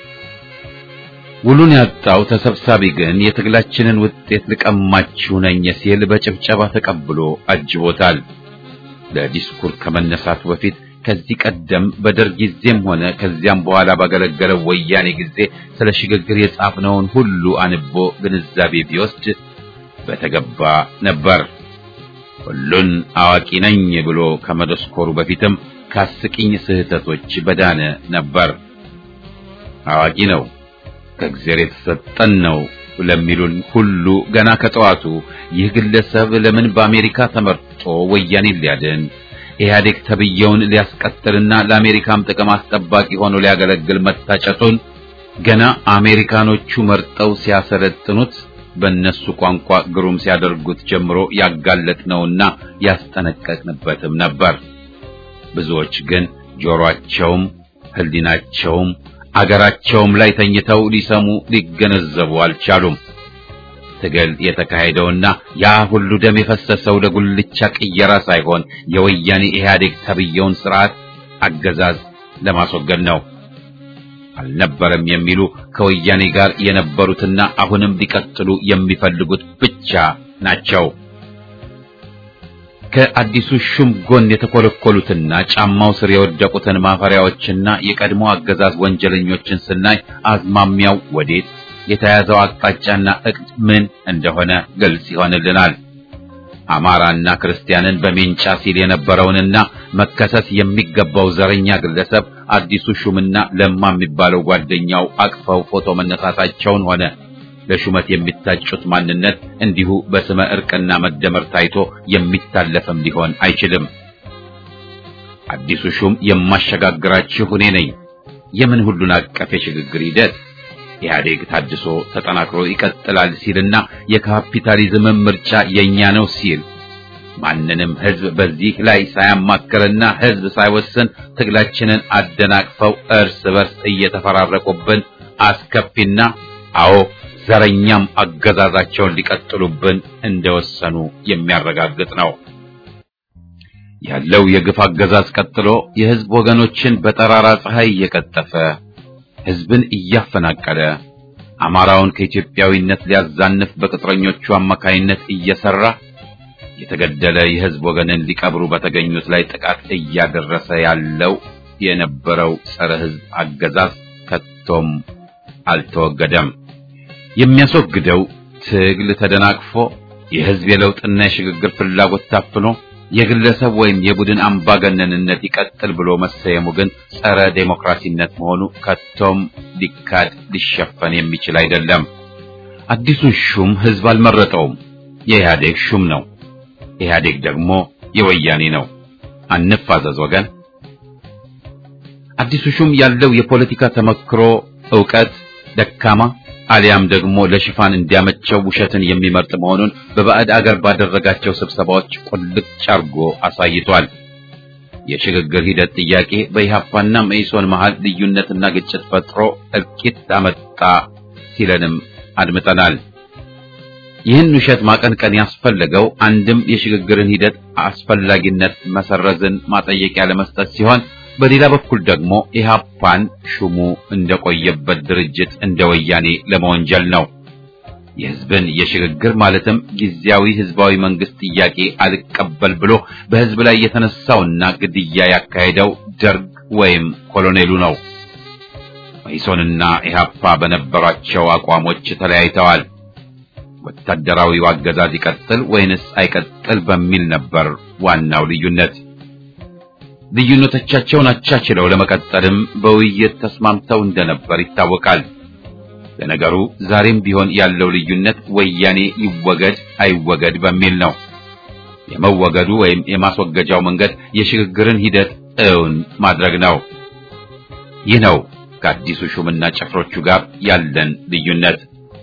ውሉን ያጣው ተሰብሳቢ ግን የትግላችንን ውጤት ልቀማችሁ ነኝ ሲል በጭብጨባ ተቀብሎ አጅቦታል። ለዲስኩር ከመነሳቱ በፊት ከዚህ ቀደም በደርግ ጊዜም ሆነ ከዚያም በኋላ ባገለገለው ወያኔ ጊዜ ስለ ሽግግር የጻፍነውን ሁሉ አንቦ ግንዛቤ ቢወስድ በተገባ ነበር። ሁሉን አዋቂ ነኝ ብሎ ከመደስኮሩ በፊትም ካስቂኝ ስህተቶች በዳነ ነበር። አዋቂ ነው ከእግዚአብሔር የተሰጠን ነው ለሚሉን ሁሉ ገና ከጠዋቱ ይህ ግለሰብ ለምን በአሜሪካ ተመርጦ ወያኔን ሊያድን ኢህአዴግ ተብየውን ሊያስቀጥልና ለአሜሪካም ጥቅም አስጠባቂ ሆኖ ሊያገለግል መታጨቱን ገና አሜሪካኖቹ መርጠው ሲያሰለጥኑት በእነሱ ቋንቋ ግሩም ሲያደርጉት ጀምሮ ያጋለጥነውና ያስጠነቀቅንበትም ነበር። ብዙዎች ግን ጆሮአቸውም ህሊናቸውም አገራቸውም ላይ ተኝተው ሊሰሙ ሊገነዘቡ አልቻሉም። ትግል የተካሄደውና ያ ሁሉ ደም የፈሰሰው ለጉልቻ ቅየራ ሳይሆን የወያኔ ኢህአዴግ ተብየውን ስርዓት አገዛዝ ለማስወገድ ነው። አልነበረም የሚሉ ከወያኔ ጋር የነበሩትና አሁንም ሊቀጥሉ የሚፈልጉት ብቻ ናቸው። ከአዲሱ ሹም ጎን የተኮለኮሉትና ጫማው ስር የወደቁትን ማፈሪያዎችና የቀድሞ አገዛዝ ወንጀለኞችን ስናይ አዝማሚያው ወዴት የተያዘው አቅጣጫና እቅድ ምን እንደሆነ ግልጽ ይሆንልናል። አማራና ክርስቲያንን በሜንጫ ሲል የነበረውንና መከሰስ የሚገባው ዘረኛ ግለሰብ አዲሱ ሹምና ለማ የሚባለው ጓደኛው አቅፈው ፎቶ መነሳታቸውን ሆነ ለሹመት የሚታጩት ማንነት እንዲሁ በስመ እርቅና መደመር ታይቶ የሚታለፍም ሊሆን አይችልም። አዲሱ ሹም የማሸጋግራችሁ እኔ ነኝ። የምን ሁሉን አቀፍ የሽግግር ሂደት ኢህአዴግ ታድሶ ተጠናክሮ ይቀጥላል ሲልና የካፒታሊዝም ምርጫ የኛ ነው ሲል ማንንም ህዝብ በዚህ ላይ ሳያማክርና ህዝብ ሳይወስን ትግላችንን አደናቅፈው እርስ በርስ እየተፈራረቁብን አስከፊና አዎ ዘረኛም አገዛዛቸውን ሊቀጥሉብን እንደወሰኑ የሚያረጋግጥ ነው። ያለው የግፍ አገዛዝ ቀጥሎ የህዝብ ወገኖችን በጠራራ ፀሐይ እየቀጠፈ ህዝብን እያፈናቀለ አማራውን ከኢትዮጵያዊነት ሊያዛንፍ በቅጥረኞቹ አማካይነት እየሰራ የተገደለ የህዝብ ወገንን ሊቀብሩ በተገኙት ላይ ጥቃት እያደረሰ ያለው የነበረው ጸረ ህዝብ አገዛዝ ከቶም አልተወገደም። የሚያስወግደው ትግል ተደናቅፎ የህዝብ የለውጥና የሽግግር ፍላጎት ታፍኖ የግለሰብ ወይም የቡድን አምባገነንነት ይቀጥል ብሎ መሰየሙ ግን ጸረ ዴሞክራሲነት መሆኑ ከቶም ሊካድ ሊሸፈን የሚችል አይደለም። አዲሱን ሹም ህዝብ አልመረጠውም፣ የኢህአዴግ ሹም ነው። ኢህአዴግ ደግሞ የወያኔ ነው። አንፋዘዝ ወገን። አዲሱ ሹም ያለው የፖለቲካ ተመክሮ ዕውቀት ደካማ አሊያም ደግሞ ለሽፋን እንዲያመቸው ውሸትን የሚመርጥ መሆኑን በባዕድ አገር ባደረጋቸው ስብሰባዎች ቁልጭ አርጎ አሳይቷል። የሽግግር ሂደት ጥያቄ በኢህአፓና መኢሶን መሃል ልዩነትና ግጭት ፈጥሮ እልቂት አመጣ ሲለንም አድምጠናል። ይህን ውሸት ማቀንቀን ያስፈለገው አንድም የሽግግርን ሂደት አስፈላጊነት መሰረዝን ማጠየቂያ ለመስጠት ሲሆን በሌላ በኩል ደግሞ ኢህአፓን ሹሙ እንደቆየበት ድርጅት እንደ ወያኔ ለመወንጀል ነው። የህዝብን የሽግግር ማለትም ጊዜያዊ ህዝባዊ መንግስት ጥያቄ አልቀበል ብሎ በህዝብ ላይ የተነሳውና ግድያ ያካሄደው ደርግ ወይም ኮሎኔሉ ነው። መኢሶንና ኢህአፓ በነበራቸው አቋሞች ተለያይተዋል። ወታደራዊው አገዛዝ ይቀጥል ወይንስ አይቀጥል በሚል ነበር ዋናው ልዩነት። ልዩነቶቻቸውን አቻችለው ለመቀጠልም በውይይት ተስማምተው እንደነበር ይታወቃል። ለነገሩ ዛሬም ቢሆን ያለው ልዩነት ወያኔ ይወገድ አይወገድ በሚል ነው። የመወገዱ ወይም የማስወገጃው መንገድ የሽግግርን ሂደት እውን ማድረግ ነው። ይህ ነው ከአዲሱ ሹምና ጭፍሮቹ ጋር ያለን ልዩነት።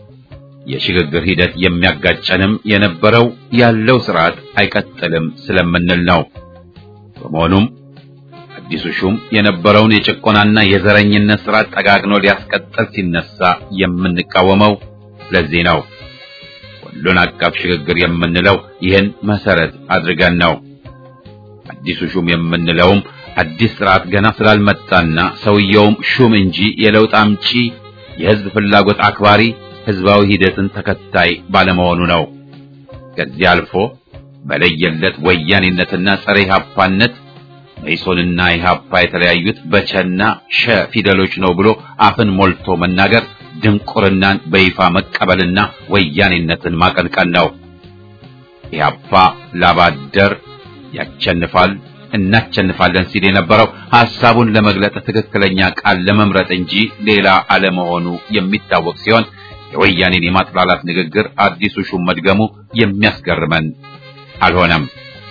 የሽግግር ሂደት የሚያጋጨንም የነበረው ያለው ስርዓት አይቀጥልም ስለምንል ነው። በመሆኑም አዲሱ ሹም የነበረውን የጭቆናና የዘረኝነት ስርዓት ጠጋግኖ ሊያስቀጥል ሲነሳ የምንቃወመው ለዚህ ነው። ሁሉን አቀፍ ሽግግር የምንለው ይህን መሰረት አድርገን ነው። አዲሱ ሹም የምንለውም አዲስ ስርዓት ገና ስላልመጣና ሰውየውም ሹም እንጂ የለውጥ አምጪ የህዝብ ፍላጎት አክባሪ ህዝባዊ ሂደትን ተከታይ ባለመሆኑ ነው። ከዚህ አልፎ በለየለት ወያኔነትና ጸረ ኢህአፓነት መኢሶንና ኢህአፓ የተለያዩት በቸና ሸ ፊደሎች ነው ብሎ አፍን ሞልቶ መናገር ድንቁርናን በይፋ መቀበልና ወያኔነትን ማቀንቀን ነው። ኢህአፓ ላባደር ያቸንፋል እናቸንፋለን ሲል የነበረው ሐሳቡን ለመግለጥ ትክክለኛ ቃል ለመምረጥ እንጂ ሌላ አለመሆኑ የሚታወቅ ሲሆን የወያኔን የማጥላላት ንግግር አዲሱ ሹም መድገሙ የሚያስገርመን አልሆነም።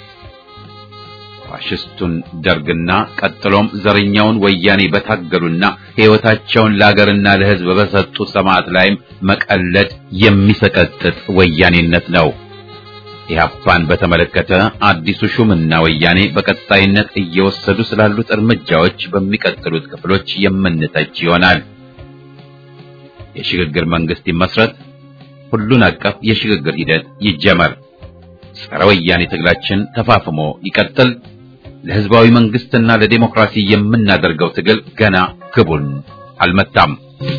ፋሽስቱን ደርግና ቀጥሎም ዘረኛውን ወያኔ በታገሉና ሕይወታቸውን ለሀገርና ለሕዝብ በሰጡ ሰማዕት ላይም መቀለድ የሚሰቀጥጥ ወያኔነት ነው። ኢህአፓን በተመለከተ አዲሱ ሹምና ወያኔ በቀጣይነት እየወሰዱ ስላሉት እርምጃዎች በሚቀጥሉት ክፍሎች የምንተች ይሆናል። የሽግግር መንግስት ይመስረት፣ ሁሉን አቀፍ የሽግግር ሂደት ይጀመር፣ ጸረ ወያኔ ትግላችን ተፋፍሞ ይቀጥል፣ ለህዝባዊ መንግስትና ለዲሞክራሲ የምናደርገው ትግል ገና ግቡን አልመታም።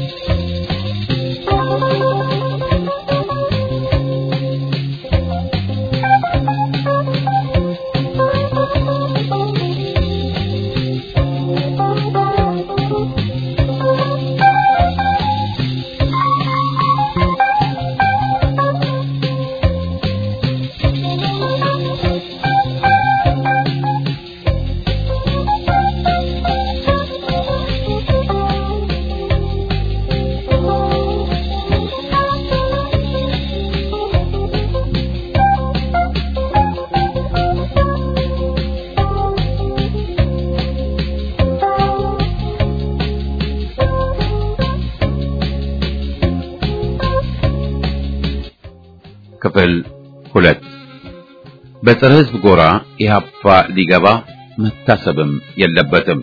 ክፍል ሁለት በጸረ ህዝብ ጎራ ኢህአፓ ሊገባ መታሰብም የለበትም።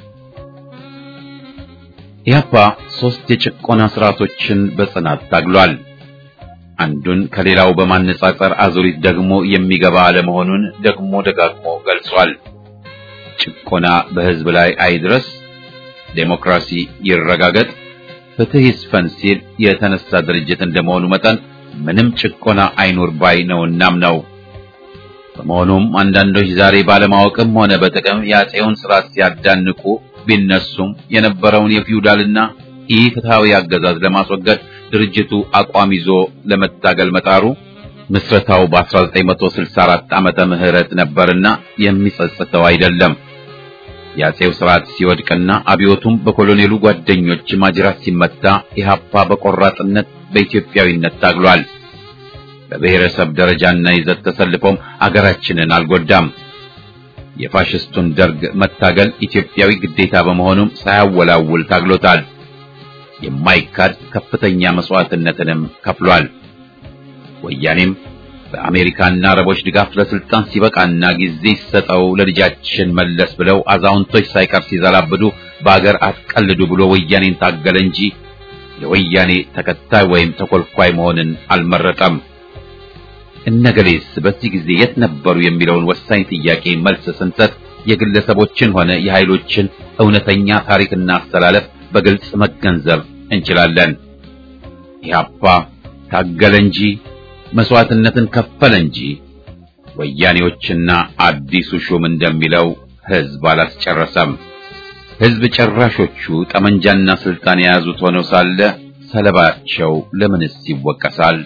ኢህአፓ ሶስት የጭቆና ስርዓቶችን በጽናት ታግሏል። አንዱን ከሌላው በማነጻጸር አዙሪት ደግሞ የሚገባ አለመሆኑን ደግሞ ደጋግሞ ገልጿል። ጭቆና በህዝብ ላይ አይድረስ፣ ዴሞክራሲ ይረጋገጥ፣ ፍትህ ይስፈን ሲል የተነሳ ድርጅት እንደመሆኑ መጠን ምንም ጭቆና አይኖር ባይ ነውናም ነው። በመሆኑም አንዳንዶች ዛሬ ባለማወቅም ሆነ በጥቅም የአፄውን ስርዓት ሲያዳንቁ ቢነሱም የነበረውን የፊውዳልና ኢፍትሃዊ አገዛዝ ለማስወገድ ድርጅቱ አቋም ይዞ ለመታገል መጣሩ ምስረታው በአስራ ዘጠኝ መቶ ስልሳ አራት ዓመተ ምህረት ነበርና የሚጸጽተው አይደለም። የአፄው ስርዓት ሲወድቅና አብዮቱም በኮሎኔሉ ጓደኞች ማጅራት ሲመታ ኢህአፓ በቆራጥነት በኢትዮጵያዊነት ታግሏል። በብሔረሰብ ደረጃና ይዘት ተሰልፎም አገራችንን አልጎዳም። የፋሽስቱን ደርግ መታገል ኢትዮጵያዊ ግዴታ በመሆኑም ሳያወላውል ታግሎታል። የማይካድ ከፍተኛ መስዋዕትነትንም ከፍሏል። ወያኔም በአሜሪካና አረቦች ድጋፍ ለስልጣን ሲበቃና ጊዜ ሲሰጠው ለልጃችን መለስ ብለው አዛውንቶች ሳይቀር ሲዘላብዱ በአገር አትቀልዱ ብሎ ወያኔን ታገለ እንጂ የወያኔ ተከታይ ወይም ተኮልኳይ መሆንን አልመረጠም። እነገሌስ በዚህ ጊዜ የት ነበሩ የሚለውን ወሳኝ ጥያቄ መልስ ስንሰጥ የግለሰቦችን ሆነ የኃይሎችን እውነተኛ ታሪክና አስተላለፍ በግልጽ መገንዘብ እንችላለን። ኢህአፓ ታገለ እንጂ መስዋዕትነትን ከፈለ እንጂ ወያኔዎችና አዲሱ ሹም እንደሚለው ህዝብ አላስጨረሰም። ህዝብ ጨራሾቹ ጠመንጃና ስልጣን የያዙት ሆነው ሳለ ሰለባቸው ለምንስ ይወቀሳል?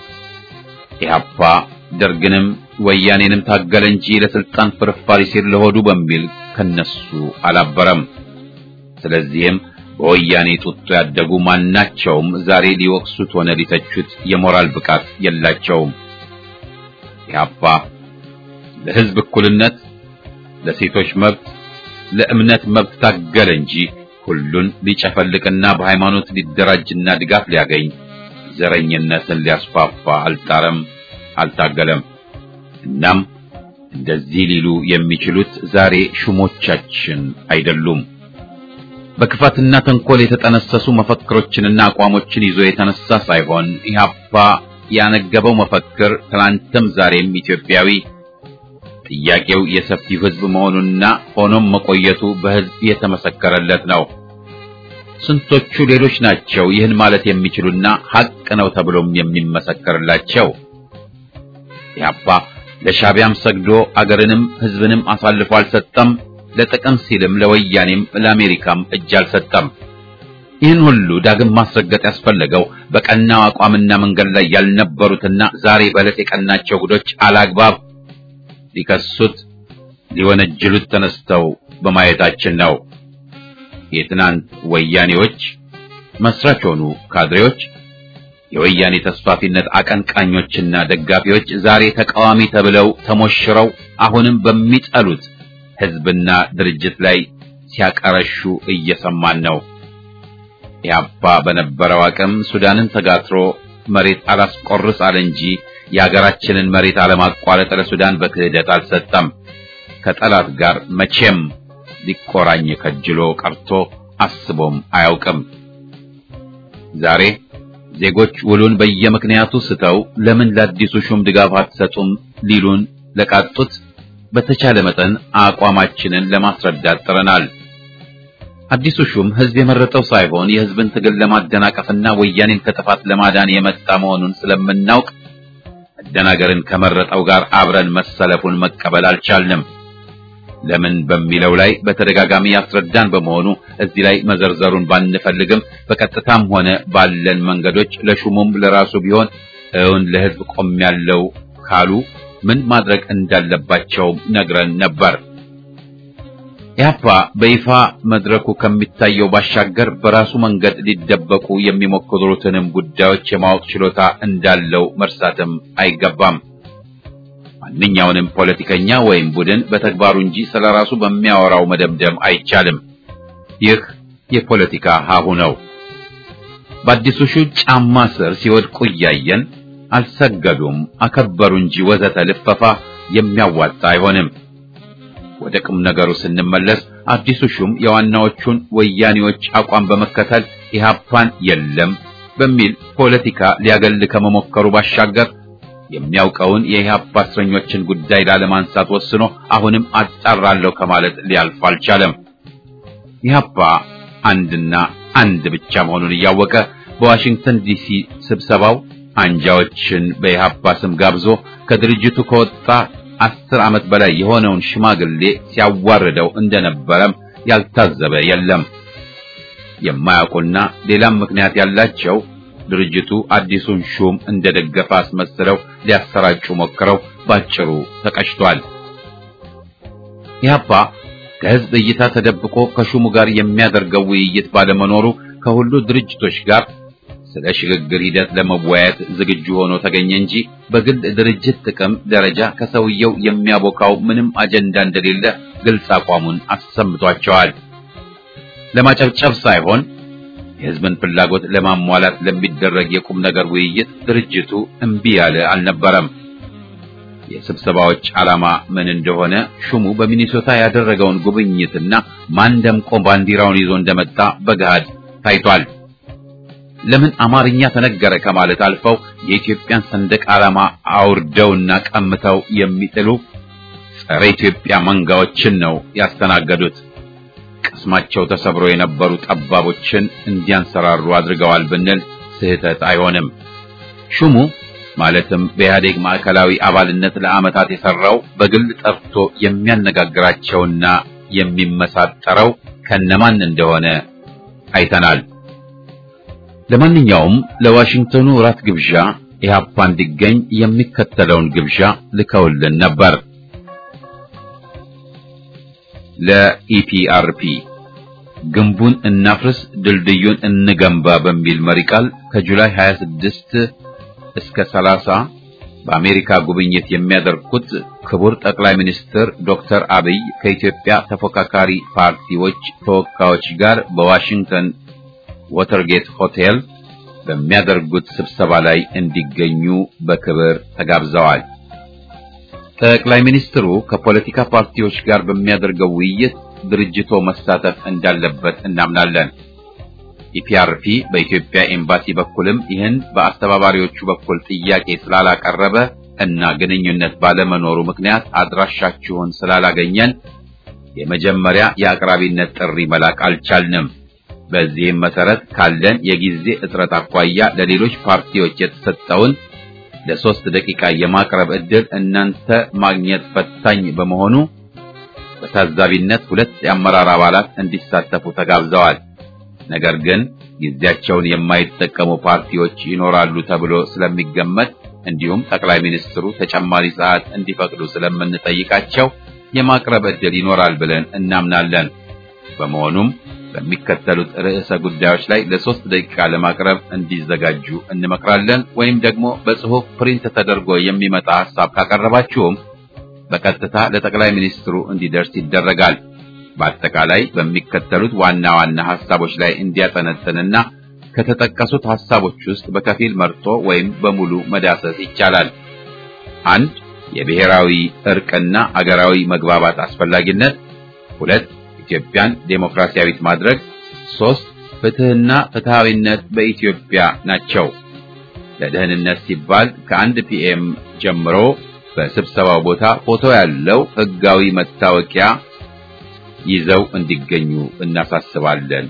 ኢህአፓ ደርግንም ወያኔንም ታገለ እንጂ ለስልጣን ፍርፋሪ ሲል ለሆዱ በሚል ከነሱ አላበረም። ስለዚህም በወያኔ ጡጦ ያደጉ ማናቸውም ዛሬ ሊወቅሱት ሆነ ሊተቹት የሞራል ብቃት የላቸውም። ኢህአፓ ለህዝብ እኩልነት፣ ለሴቶች መብት፣ ለእምነት መብት ታገለ እንጂ ሁሉን ሊጨፈልቅና በሃይማኖት ሊደራጅና ድጋፍ ሊያገኝ ዘረኝነትን ሊያስፋፋ አልጣረም፣ አልታገለም። እናም እንደዚህ ሊሉ የሚችሉት ዛሬ ሹሞቻችን አይደሉም። በክፋትና ተንኮል የተጠነሰሱ መፈክሮችንና አቋሞችን ይዞ የተነሳ ሳይሆን ኢህአፓ ያነገበው መፈክር ትናንትም ዛሬም ኢትዮጵያዊ፣ ጥያቄው የሰፊው ህዝብ መሆኑና ሆኖም መቆየቱ በህዝብ የተመሰከረለት ነው። ስንቶቹ ሌሎች ናቸው ይህን ማለት የሚችሉና ሐቅ ነው ተብሎም የሚመሰከርላቸው? ኢህአፓ ለሻቢያም ሰግዶ አገርንም ህዝብንም አሳልፎ አልሰጠም። ለጥቅም ሲልም ለወያኔም ለአሜሪካም እጅ አልሰጠም። ይህን ሁሉ ዳግም ማስረገጥ ያስፈለገው በቀናው አቋምና መንገድ ላይ ያልነበሩትና ዛሬ በዕለት የቀናቸው ጉዶች አላግባብ ሊከሱት ሊወነጅሉት ተነስተው በማየታችን ነው። የትናንት ወያኔዎች መስራች ሆኑ ካድሬዎች፣ የወያኔ ተስፋፊነት አቀንቃኞችና ደጋፊዎች ዛሬ ተቃዋሚ ተብለው ተሞሽረው አሁንም በሚጠሉት ህዝብና ድርጅት ላይ ሲያቀረሹ እየሰማን ነው። ኢህአፓ በነበረው አቅም ሱዳንን ተጋትሮ መሬት አላስቆርስ አለ እንጂ የሀገራችንን መሬት አለማቋረጥ ለሱዳን በክህደት አልሰጠም። ከጠላት ጋር መቼም ሊቆራኝ ከጅሎ ቀርቶ አስቦም አያውቅም። ዛሬ ዜጎች ውሉን በየምክንያቱ ስተው ለምን ለአዲሱ ሹም ድጋፍ አትሰጡም ሊሉን ለቃጡት በተቻለ መጠን አቋማችንን ለማስረዳት ጥረናል። አዲሱ ሹም ህዝብ የመረጠው ሳይሆን የህዝብን ትግል ለማደናቀፍና ወያኔን ከጥፋት ለማዳን የመጣ መሆኑን ስለምናውቅ መደናገርን ከመረጠው ጋር አብረን መሰለፉን መቀበል አልቻልንም። ለምን በሚለው ላይ በተደጋጋሚ ያስረዳን በመሆኑ እዚህ ላይ መዘርዘሩን ባንፈልግም በቀጥታም ሆነ ባለን መንገዶች ለሹሙም ለራሱ ቢሆን እውን ለህዝብ ቆም ያለው ካሉ ምን ማድረግ እንዳለባቸው ነግረን ነበር። ኢህአፓ በይፋ መድረኩ ከሚታየው ባሻገር በራሱ መንገድ ሊደበቁ የሚሞክሩትንም ጉዳዮች የማወቅ ችሎታ እንዳለው መርሳትም አይገባም። ማንኛውንም ፖለቲከኛ ወይም ቡድን በተግባሩ እንጂ ስለራሱ በሚያወራው መደምደም አይቻልም። ይህ የፖለቲካ ሀሁ ነው። በአዲሱ ሹም ጫማ ስር ሲወድቁ እያየን አልሰገዱም አከበሩ እንጂ ወዘተ ልፈፋ የሚያዋጣ አይሆንም። ወደ ቁም ነገሩ ስንመለስ አዲሱ ሹም የዋናዎቹን ወያኔዎች አቋም በመከተል ኢህአፓን የለም በሚል ፖለቲካ ሊያገል ከመሞከሩ ባሻገር የሚያውቀውን የኢህአፓ እስረኞችን ጉዳይ ላለማንሳት ወስኖ አሁንም አጣራለሁ ከማለት ሊያልፍ አልቻለም። ኢህአፓ አንድና አንድ ብቻ መሆኑን እያወቀ በዋሽንግተን ዲሲ ስብሰባው አንጃዎችን በኢህአፓ ስም ጋብዞ ከድርጅቱ ከወጣ አስር ዓመት በላይ የሆነውን ሽማግሌ ሲያዋርደው እንደነበረም ያልታዘበ የለም። የማያውቁና ሌላም ምክንያት ያላቸው ድርጅቱ አዲሱን ሹም እንደደገፈ አስመስለው ሊያሰራጩ ሞክረው ባጭሩ ተቀጭቷል። ኢህአፓ ከህዝብ እይታ ተደብቆ ከሹሙ ጋር የሚያደርገው ውይይት ባለመኖሩ ከሁሉ ድርጅቶች ጋር ስለ ሽግግር ሂደት ለመወያየት ዝግጁ ሆኖ ተገኘ እንጂ በግል ድርጅት ጥቅም ደረጃ ከሰውየው የሚያቦካው ምንም አጀንዳ እንደሌለ ግልጽ አቋሙን አሰምቷቸዋል። ለማጨብጨብ ሳይሆን የህዝብን ፍላጎት ለማሟላት ለሚደረግ የቁም ነገር ውይይት ድርጅቱ እምቢ ያለ አልነበረም። የስብሰባዎች ዓላማ ምን እንደሆነ ሹሙ በሚኒሶታ ያደረገውን ጉብኝትና ማን ደምቆ ባንዲራውን ይዞ እንደመጣ በገሃድ ታይቷል። ለምን አማርኛ ተነገረ ከማለት አልፈው የኢትዮጵያን ሰንደቅ ዓላማ አውርደውና ቀምተው የሚጥሉ ጸረ ኢትዮጵያ መንጋዎችን ነው ያስተናገዱት። ቅስማቸው ተሰብሮ የነበሩ ጠባቦችን እንዲያንሰራሩ አድርገዋል ብንል ስህተት አይሆንም። ሹሙ ማለትም በኢህአዴግ ማዕከላዊ አባልነት ለዓመታት የሰራው በግል ጠርቶ የሚያነጋግራቸውና የሚመሳጠረው ከነማን እንደሆነ አይተናል። ለማንኛውም ለዋሽንግተኑ ራት ግብዣ ኢህአፓ እንዲገኝ የሚከተለውን ግብዣ ልከውልን ነበር። ለኢፒአርፒ ግንቡን እናፍርስ ድልድዩን እንገንባ በሚል መሪ ቃል ከጁላይ ሃያ ስድስት እስከ ሰላሳ በአሜሪካ ጉብኝት የሚያደርጉት ክቡር ጠቅላይ ሚኒስትር ዶክተር አብይ ከኢትዮጵያ ተፎካካሪ ፓርቲዎች ተወካዮች ጋር በዋሽንግተን ዋተርጌት ሆቴል በሚያደርጉት ስብሰባ ላይ እንዲገኙ በክብር ተጋብዘዋል። ጠቅላይ ሚኒስትሩ ከፖለቲካ ፓርቲዎች ጋር በሚያደርገው ውይይት ድርጅቶ መሳተፍ እንዳለበት እናምናለን። ኢፒአርፒ በኢትዮጵያ ኤምባሲ በኩልም ይህን በአስተባባሪዎቹ በኩል ጥያቄ ስላላቀረበ እና ግንኙነት ባለመኖሩ ምክንያት አድራሻችሁን ስላላገኘን የመጀመሪያ የአቅራቢነት ጥሪ መላክ አልቻልንም። በዚህም መሰረት ካለን የጊዜ እጥረት አኳያ ለሌሎች ፓርቲዎች የተሰጠውን ለሶስት ደቂቃ የማቅረብ ዕድል እናንተ ማግኘት ፈታኝ በመሆኑ በታዛቢነት ሁለት የአመራር አባላት እንዲሳተፉ ተጋብዘዋል። ነገር ግን ጊዜያቸውን የማይጠቀሙ ፓርቲዎች ይኖራሉ ተብሎ ስለሚገመት እንዲሁም ጠቅላይ ሚኒስትሩ ተጨማሪ ሰዓት እንዲፈቅዱ ስለምንጠይቃቸው የማቅረብ ዕድል ይኖራል ብለን እናምናለን። በመሆኑም በሚከተሉት ርዕሰ ጉዳዮች ላይ ለሶስት ደቂቃ ለማቅረብ እንዲዘጋጁ እንመክራለን። ወይም ደግሞ በጽሑፍ ፕሪንት ተደርጎ የሚመጣ ሐሳብ ካቀረባችሁም በቀጥታ ለጠቅላይ ሚኒስትሩ እንዲደርስ ይደረጋል። በአጠቃላይ በሚከተሉት ዋና ዋና ሐሳቦች ላይ እንዲያጠነጥንና ከተጠቀሱት ሐሳቦች ውስጥ በከፊል መርጦ ወይም በሙሉ መዳሰስ ይቻላል። አንድ የብሔራዊ እርቅና አገራዊ መግባባት አስፈላጊነት፣ ሁለት ኢትዮጵያን ዴሞክራሲያዊት ማድረግ፣ ሶስት ፍትህና ፍትሃዊነት በኢትዮጵያ ናቸው። ለደህንነት ሲባል ከአንድ ፒኤም ጀምሮ በስብሰባው ቦታ ፎቶ ያለው ህጋዊ መታወቂያ ይዘው እንዲገኙ እናሳስባለን።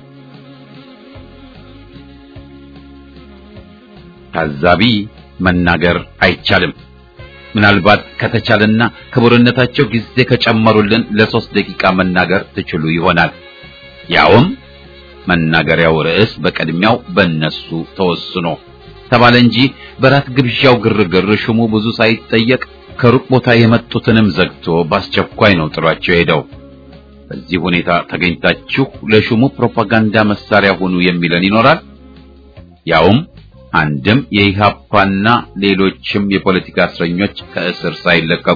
ታዛቢ መናገር አይቻልም። ምናልባት ከተቻለና ክቡርነታቸው ጊዜ ከጨመሩልን ለሶስት ደቂቃ መናገር ትችሉ ይሆናል። ያውም መናገሪያው ርዕስ በቀድሚያው በእነሱ ተወስኖ ተባለ እንጂ በራት ግብዣው ግርግር ሹሙ ብዙ ሳይጠየቅ ከሩቅ ቦታ የመጡትንም ዘግቶ በአስቸኳይ ነው ጥሯቸው ሄደው። በዚህ ሁኔታ ተገኝታችሁ ለሹሙ ፕሮፓጋንዳ መሳሪያ ሆኑ የሚለን ይኖራል። ያውም አንድም የኢሃፓና ሌሎችም የፖለቲካ እስረኞች ከእስር ሳይለቀቁ።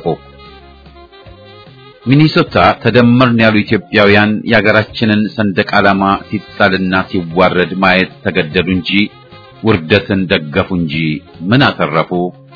ሚኒሶታ ተደመርን ያሉ ኢትዮጵያውያን የሀገራችንን ሰንደቅ ዓላማ ሲጣልና ሲዋረድ ማየት ተገደዱ እንጂ ውርደትን ደገፉ እንጂ ምን አተረፉ?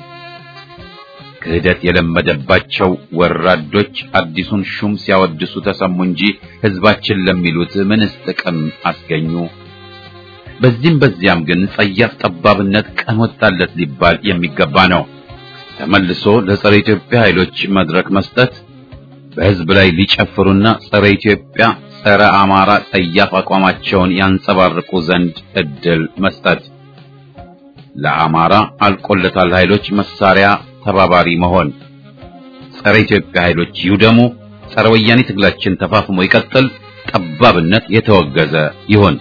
ክህደት የለመደባቸው ወራዶች አዲሱን ሹም ሲያወድሱ ተሰሙ እንጂ ህዝባችን ለሚሉት ምንስ ጥቅም አስገኙ? በዚህም በዚያም ግን ጸያፍ ጠባብነት ቀን ወጣለት ሊባል የሚገባ ነው። ተመልሶ ለጸረ ኢትዮጵያ ኃይሎች መድረክ መስጠት፣ በህዝብ ላይ ሊጨፍሩና ጸረ ኢትዮጵያ ጸረ አማራ ጸያፍ አቋማቸውን ያንጸባርቁ ዘንድ እድል መስጠት፣ ለአማራ አልቆለታል ኃይሎች መሳሪያ ተባባሪ መሆን፣ ጸረ ኢትዮጵያ ኃይሎች ይውደሙ፣ ጸረ ወያኔ ትግላችን ተፋፍሞ ይቀጥል፣ ጠባብነት የተወገዘ ይሁን።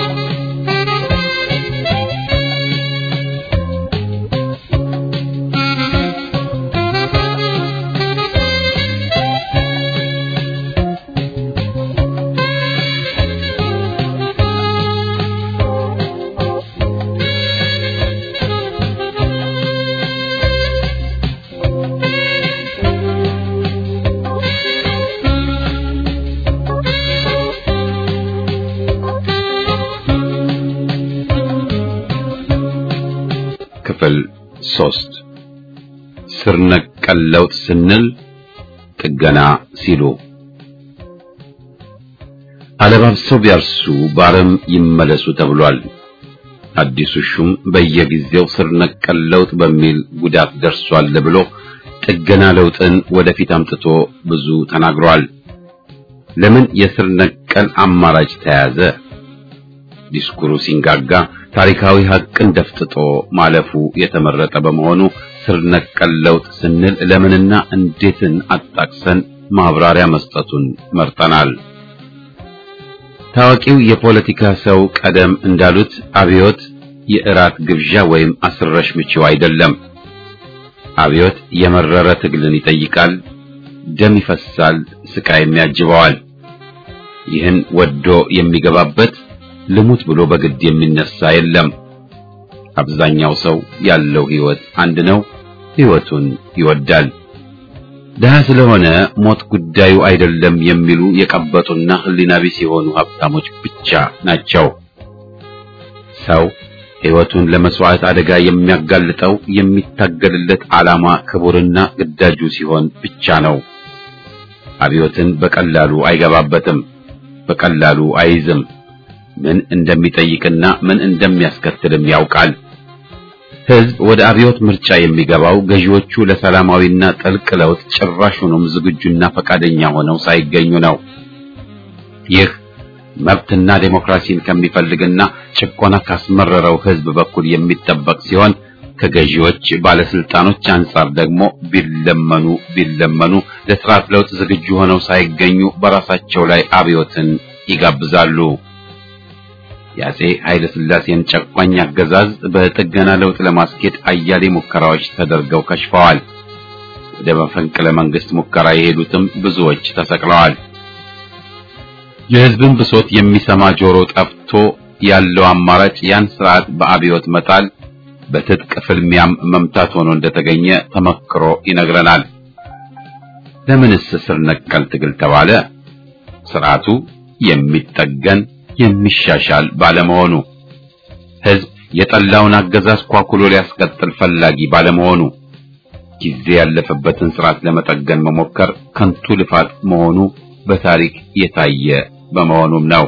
ክፍል ሶስት ስር ነቀል ለውጥ ስንል ጥገና ሲሉ አለባብሰው ቢያርሱ ባረም ይመለሱ ተብሏል። አዲሱ ሹም በየጊዜው ስር ነቀል ለውጥ በሚል ጉዳት ደርሷል ብሎ ጥገና ለውጥን ወደፊት አምጥቶ ብዙ ተናግሯል። ለምን የስር ነቀል አማራጭ ተያዘ? ዲስኩሩ ሲንጋጋ ታሪካዊ ሐቅን ደፍጥጦ ማለፉ የተመረጠ በመሆኑ ስር ነቀል ለውጥ ስንል ለምንና እንዴትን አጣቅሰን ማብራሪያ መስጠቱን መርጠናል። ታዋቂው የፖለቲካ ሰው ቀደም እንዳሉት አብዮት የእራት ግብዣ ወይም አስረሽ ምቺው አይደለም። አብዮት የመረረ ትግልን ይጠይቃል፣ ደም ይፈሳል፣ ስቃይም ያጅበዋል። ይህን ወዶ የሚገባበት ልሙት ብሎ በግድ የሚነሳ የለም። አብዛኛው ሰው ያለው ህይወት አንድ ነው፣ ህይወቱን ይወዳል። ደሃ ስለሆነ ሞት ጉዳዩ አይደለም የሚሉ የቀበጡና ህሊና ቢስ የሆኑ ሀብታሞች ብቻ ናቸው። ሰው ህይወቱን ለመስዋዕት አደጋ የሚያጋልጠው የሚታገልለት ዓላማ ክቡርና ግዳጁ ሲሆን ብቻ ነው። አብዮትን በቀላሉ አይገባበትም፣ በቀላሉ አይዝም። ምን እንደሚጠይቅና ምን እንደሚያስከትልም ያውቃል። ህዝብ ወደ አብዮት ምርጫ የሚገባው ገዢዎቹ ለሰላማዊና ጥልቅ ለውጥ ጭራሹንም ዝግጁና ፈቃደኛ ሆነው ሳይገኙ ነው። ይህ መብትና ዴሞክራሲን ከሚፈልግና ጭቆና ካስመረረው ህዝብ በኩል የሚጠበቅ ሲሆን ከገዢዎች ባለስልጣኖች አንጻር ደግሞ ቢለመኑ ቢለመኑ ለስርዓት ለውጥ ዝግጁ ሆነው ሳይገኙ በራሳቸው ላይ አብዮትን ይጋብዛሉ። የአፄ ኃይለ ሥላሴን ጨቋኝ አገዛዝ በጥገና ለውጥ ለማስኬድ አያሌ ሙከራዎች ተደርገው ከሽፈዋል። ወደ መፈንቅለ መንግስት ሙከራ የሄዱትም ብዙዎች ተሰቅለዋል። የህዝብን ብሶት የሚሰማ ጆሮ ጠፍቶ ያለው አማራጭ ያን ስርዓት በአብዮት መጣል፣ በትጥቅ ፍልሚያም መምታት ሆኖ እንደተገኘ ተመክሮ ይነግረናል። ለምንስ ስር ነቀል ትግል ተባለ? ስርዓቱ የሚጠገን የሚሻሻል ባለመሆኑ፣ ህዝብ የጠላውን አገዛዝ ኳኩሎ ሊያስቀጥል ፈላጊ ባለመሆኑ፣ ጊዜ ያለፈበትን ስርዓት ለመጠገን መሞከር ከንቱ ልፋት መሆኑ በታሪክ የታየ በመሆኑም ነው።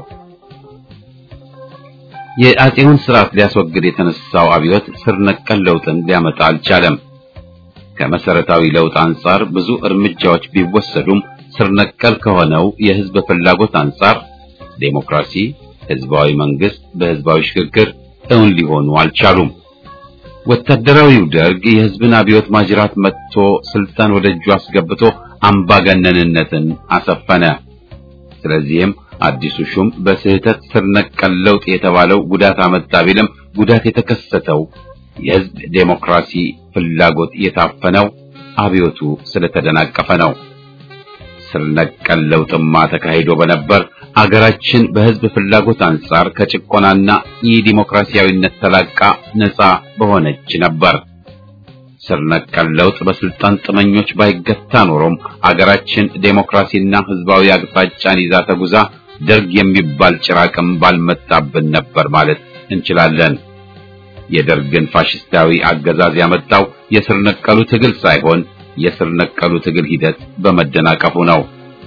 የአፄውን ስርዓት ሊያስወግድ የተነሳው አብዮት ስር ነቀል ለውጥን ሊያመጣ አልቻለም። ከመሰረታዊ ለውጥ አንጻር ብዙ እርምጃዎች ቢወሰዱም ስር ነቀል ከሆነው የህዝብ ፍላጎት አንጻር ዴሞክራሲ፣ ህዝባዊ መንግስት በህዝባዊ ሽግግር እውን ሊሆኑ አልቻሉም። ወታደራዊው ደርግ የህዝብን አብዮት ማጅራት መጥቶ ስልጣን ወደ እጁ አስገብቶ አምባገነንነትን አሰፈነ። ስለዚህም አዲሱ ሹም በስህተት ስር ነቀል ለውጥ የተባለው ጉዳት አመጣ ቢልም ጉዳት የተከሰተው የህዝብ ዴሞክራሲ ፍላጎት የታፈነው አብዮቱ ስለተደናቀፈ ነው። ስር ነቀል ለውጥማ ተካሂዶ በነበር አገራችን በህዝብ ፍላጎት አንጻር ከጭቆናና የዲሞክራሲያዊነት ተላቃ ነፃ በሆነች ነበር። ስር ነቀል ለውጥ በስልጣን ጥመኞች ባይገታ ኖሮም አገራችን ዴሞክራሲና ህዝባዊ አቅጣጫን ይዛ ተጉዛ ደርግ የሚባል ጭራቅም ባልመጣብን ነበር ማለት እንችላለን። የደርግን ፋሽስታዊ አገዛዝ ያመጣው የስር ነቀሉ ትግል ሳይሆን የስር ነቀሉ ትግል ሂደት በመደናቀፉ ነው።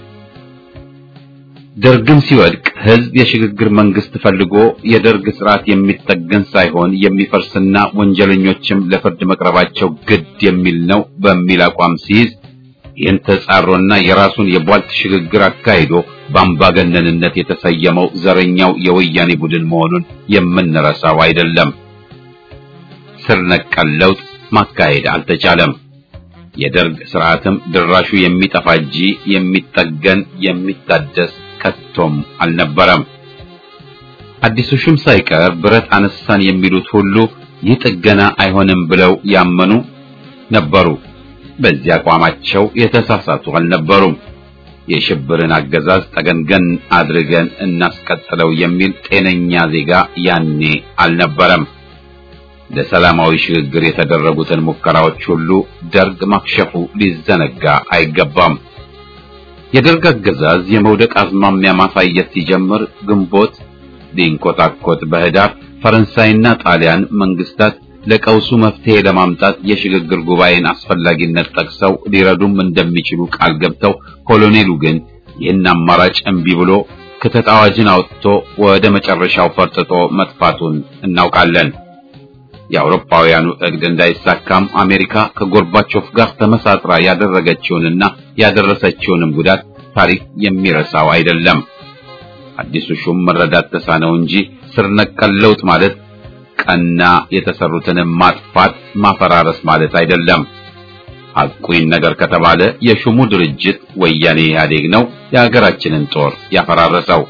ደርግም ሲወድቅ ህዝብ የሽግግር መንግስት ፈልጎ የደርግ ስርዓት የሚጠገን ሳይሆን የሚፈርስና ወንጀለኞችም ለፍርድ መቅረባቸው ግድ የሚል ነው በሚል አቋም ሲይዝ ይህን ተጻሮና የራሱን የቧልት ሽግግር አካሂዶ በአምባገነንነት የተሰየመው ዘረኛው የወያኔ ቡድን መሆኑን የምንረሳው አይደለም። ስር ነቀል ለውጥ ማካሄድ አልተቻለም። የደርግ ስርዓትም ድራሹ የሚጠፋ እንጂ የሚጠገን የሚታደስ ከቶም አልነበረም። አዲሱ ሹም ሳይቀር ብረት አነሳን የሚሉት ሁሉ ይህ ጥገና አይሆንም ብለው ያመኑ ነበሩ። በዚህ አቋማቸው የተሳሳቱ አልነበሩም። የሽብርን አገዛዝ ጠገንገን አድርገን እናስቀጥለው የሚል ጤነኛ ዜጋ ያኔ አልነበረም። ለሰላማዊ ሽግግር የተደረጉትን ሙከራዎች ሁሉ ደርግ ማክሸፉ ሊዘነጋ አይገባም። የደርግ አገዛዝ የመውደቅ አዝማሚያ ማሳየት ሲጀምር ግንቦት ሊንኮታኮት በህዳር ፈረንሳይና ጣሊያን መንግስታት ለቀውሱ መፍትሄ ለማምጣት የሽግግር ጉባኤን አስፈላጊነት ጠቅሰው ሊረዱም እንደሚችሉ ቃል ገብተው ኮሎኔሉ ግን ይህን አማራጭ እምቢ ብሎ የክተት አዋጅን አውጥቶ ወደ መጨረሻው ፈርጥጦ መጥፋቱን እናውቃለን። የአውሮፓውያኑ እቅድ እንዳይሳካም አሜሪካ ከጎርባቾፍ ጋር ተመሳጥራ ያደረገችውንና ያደረሰችውንም ጉዳት ታሪክ የሚረሳው አይደለም። አዲሱ ሹም መረዳት ተሳነው እንጂ ስር ነቀል ለውጥ ማለት ቀና የተሰሩትን ማጥፋት ማፈራረስ ማለት አይደለም። ሐቁን ነገር ከተባለ የሹሙ ድርጅት ወያኔ ኢህአዴግ ነው የሀገራችንን ጦር ያፈራረሰው።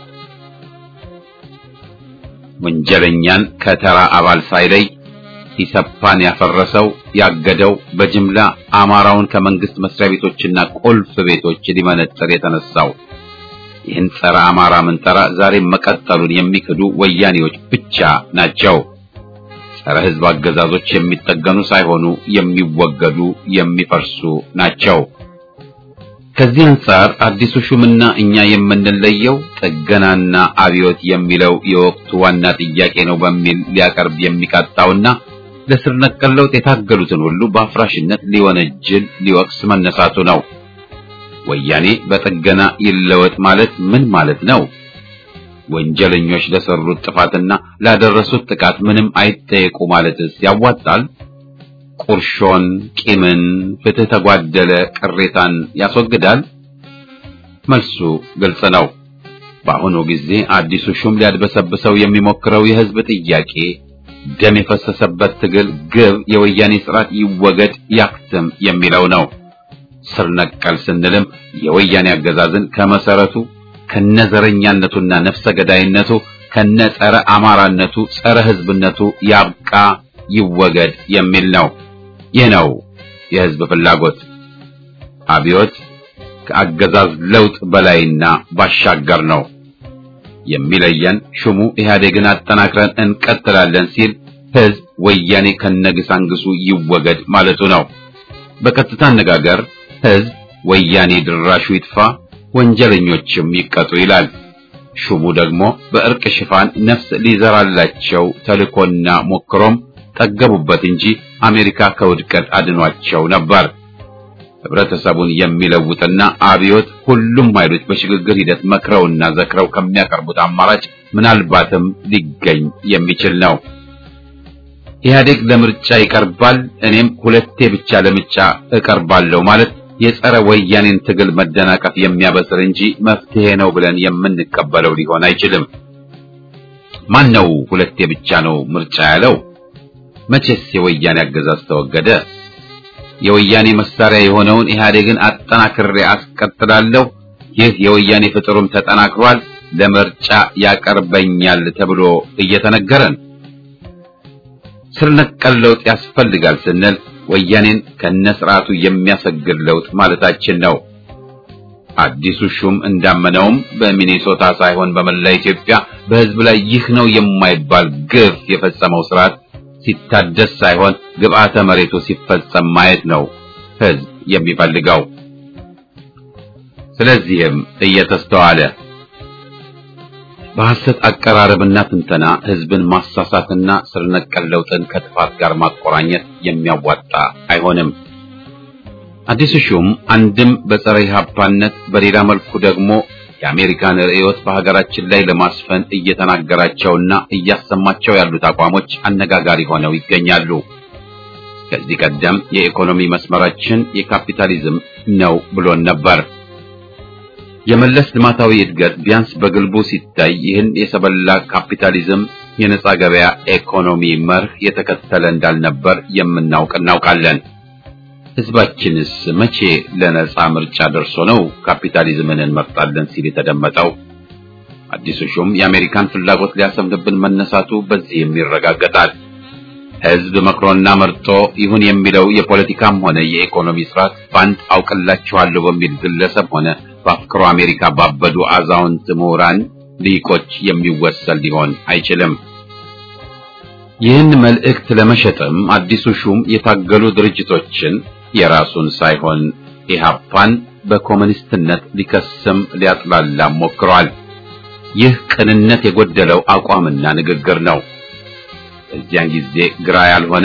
ወንጀለኛን ከተራ አባል ሳይለይ ኢሰፓን ያፈረሰው ያገደው በጅምላ አማራውን ከመንግስት መስሪያ ቤቶችና ቁልፍ ቤቶች ሊመነጥር የተነሳው ይህን ጸረ አማራ ምንጠራ ዛሬ መቀጠሉን የሚክዱ ወያኔዎች ብቻ ናቸው። ጸረ ህዝብ አገዛዞች የሚጠገኑ ሳይሆኑ የሚወገዱ የሚፈርሱ ናቸው። ከዚህ አንጻር አዲሱ ሹምና እኛ የምንለየው ጥገናና አብዮት የሚለው የወቅቱ ዋና ጥያቄ ነው በሚል ሊያቀርብ የሚቃጣውና ለስር ነቀል ለውጥ የታገሉትን ሁሉ በአፍራሽነት ሊወነጅል ሊወቅስ መነሳቱ ነው። ወያኔ በጥገና ይለወጥ ማለት ምን ማለት ነው? ወንጀለኞች ለሰሩት ጥፋትና ላደረሱት ጥቃት ምንም አይጠየቁ ማለትስ ያዋጣል? ቁርሾን፣ ቂምን፣ ፍትህ ተጓደለ ቅሬታን ያስወግዳል? መልሱ ግልጽ ነው። በአሁኑ ጊዜ አዲሱ ሹም ሊያድበሰብሰው የሚሞክረው የህዝብ ጥያቄ ደም የፈሰሰበት ትግል ግብ የወያኔ ስርዓት ይወገድ ያክትም የሚለው ነው። ስር ነቀል ስንልም የወያኔ አገዛዝን ከመሰረቱ ከነዘረኛነቱና ነፍሰ ገዳይነቱ ከነጸረ አማራነቱ ጸረ ህዝብነቱ ያብቃ ይወገድ የሚል ነው። ይህ ነው የህዝብ ፍላጎት። አብዮት ከአገዛዝ ለውጥ በላይና ባሻገር ነው። የሚለየን ሹሙ ኢህአዴግን አጠናክረን እንቀጥላለን ሲል ህዝብ ወያኔ ከነግሳንግሱ ይወገድ ማለቱ ነው። በቀጥታ አነጋገር ህዝብ ወያኔ ድራሹ ይጥፋ ወንጀለኞችም ይቀጡ ይላል። ሹሙ ደግሞ በእርቅ ሽፋን ነፍስ ሊዘራላቸው ተልኮና ሞክሮም ጠገቡበት እንጂ አሜሪካ ከውድቀት አድኗቸው ነበር። ህብረተሰቡን የሚለውጥና አብዮት ሁሉም ኃይሎች በሽግግር ሂደት መክረውና ዘክረው ከሚያቀርቡት አማራጭ ምናልባትም ሊገኝ የሚችል ነው። ኢህአዴግ ለምርጫ ይቀርባል፣ እኔም ሁለቴ ብቻ ለምርጫ እቀርባለሁ ማለት የጸረ ወያኔን ትግል መደናቀፍ የሚያበስር እንጂ መፍትሄ ነው ብለን የምንቀበለው ሊሆን አይችልም። ማን ነው ሁለቴ ብቻ ነው ምርጫ ያለው? መቼስ የወያኔ አገዛዝ ተወገደ? የወያኔ መሳሪያ የሆነውን ኢህአዴግን አጠናክሬ አስቀጥላለሁ፣ ይህ የወያኔ ፍጥሩም ተጠናክሯል፣ ለምርጫ ያቀርበኛል ተብሎ እየተነገረን ስር ነቀል ለውጥ ያስፈልጋል ስንል ወያኔን ከነስርዓቱ የሚያሰግድ ለውጥ ማለታችን ነው። አዲሱ ሹም እንዳመነውም በሚኒሶታ ሳይሆን በመላ ኢትዮጵያ በህዝብ ላይ ይህ ነው የማይባል ግፍ የፈጸመው ስርዓት ሲታደስ ሳይሆን ግብአተ መሬቱ ሲፈጸም ማየት ነው ህዝብ የሚፈልገው። ስለዚህም እየተስተዋለ በሐሰት አቀራረብና ትንተና ህዝብን ማሳሳትና ስር ነቀል ለውጥን ከጥፋት ጋር ማቆራኘት የሚያዋጣ አይሆንም። አዲሱ ሹም አንድም በጸረ ኢህአፓነት በሌላ መልኩ ደግሞ የአሜሪካን ርዕዮት በሀገራችን ላይ ለማስፈን እየተናገራቸውና እያሰማቸው ያሉት አቋሞች አነጋጋሪ ሆነው ይገኛሉ። ከዚህ ቀደም የኢኮኖሚ መስመራችን የካፒታሊዝም ነው ብሎን ነበር። የመለስ ልማታዊ እድገት ቢያንስ በግልቡ ሲታይ ይህን የሰበላ ካፒታሊዝም የነጻ ገበያ ኢኮኖሚ መርህ የተከተለ እንዳልነበር የምናውቅ እናውቃለን። ህዝባችንስ መቼ ለነጻ ምርጫ ደርሶ ነው ካፒታሊዝምን እንመርጣለን ሲል የተደመጠው? አዲሱ ሹም የአሜሪካን ፍላጎት ሊያሰምንብን መነሳቱ በዚህም ይረጋገጣል። ህዝብ መክሮና መርጦ ይሁን የሚለው የፖለቲካም ሆነ የኢኮኖሚ ስርዓት ባንድ አውቅላችኋለሁ በሚል ግለሰብ ሆነ በአፍክሮ አሜሪካ ባበዱ አዛውንት ምሁራን ሊቆች የሚወሰል ሊሆን አይችልም። ይህን መልእክት ለመሸጥም አዲሱ ሹም የታገሉ ድርጅቶችን የራሱን ሳይሆን ኢህአፓን በኮሙኒስትነት ሊከስም ሊያጥላላም ሞክሯል። ይህ ቅንነት የጎደለው አቋምና ንግግር ነው። በዚያን ጊዜ ግራ ያልሆነ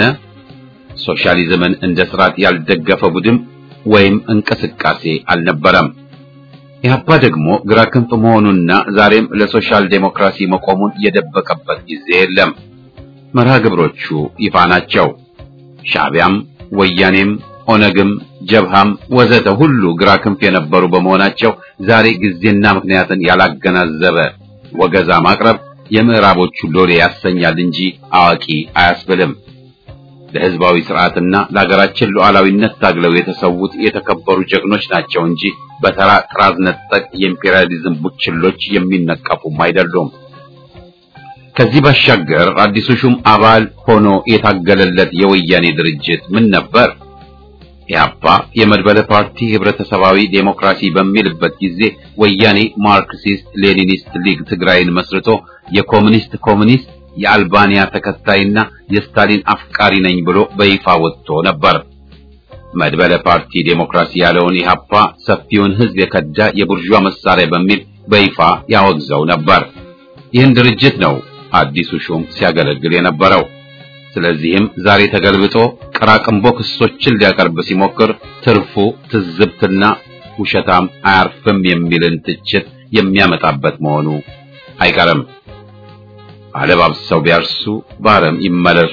ሶሻሊዝምን እንደ ስርዓት ያልደገፈ ቡድን ወይም እንቅስቃሴ አልነበረም። ኢህአፓ ደግሞ ግራ ክንፍ መሆኑና ዛሬም ለሶሻል ዴሞክራሲ መቆሙን የደበቀበት ጊዜ የለም። መርሃ ግብሮቹ ይፋ ናቸው። ሻዕቢያም ወያኔም ኦነግም ጀብሃም ወዘተ ሁሉ ግራ ክንፍ የነበሩ በመሆናቸው ዛሬ ጊዜና ምክንያትን ያላገናዘበ ወገዛ ማቅረብ የምዕራቦቹ ሎሌ ያሰኛል እንጂ አዋቂ አያስብልም። ለህዝባዊ ስርዓትና ለሀገራችን ሉዓላዊነት ታግለው የተሰዉት የተከበሩ ጀግኖች ናቸው እንጂ በተራ ጥራዝ ነጠቅ የኢምፔሪያሊዝም ቡችሎች የሚነቀፉም አይደሉም። ከዚህ ባሻገር አዲሱ ሹም አባል ሆኖ የታገለለት የወያኔ ድርጅት ምን ነበር? ኢህአፓ የመድበለ ፓርቲ ህብረተሰባዊ ዴሞክራሲ በሚልበት ጊዜ ወያኔ ማርክሲስት ሌኒኒስት ሊግ ትግራይን መስርቶ የኮሙኒስት ኮሙኒስት የአልባኒያ ተከታይና የስታሊን አፍቃሪ ነኝ ብሎ በይፋ ወጥቶ ነበር። መድበለ ፓርቲ ዴሞክራሲ ያለውን ኢህአፓ ሰፊውን ህዝብ የከዳ የቡርዣ መሳሪያ በሚል በይፋ ያወግዘው ነበር። ይህን ድርጅት ነው አዲሱ ሹም ሲያገለግል የነበረው። ስለዚህም ዛሬ ተገልብጦ ቀራቅንቦ ክሶችን ሊያቀርብ ሲሞክር ትርፉ ትዝብትና ውሸታም አያርፍም የሚልን ትችት የሚያመጣበት መሆኑ አይቀርም። አለባብሰው ቢያርሱ ባረም ይመለሱ።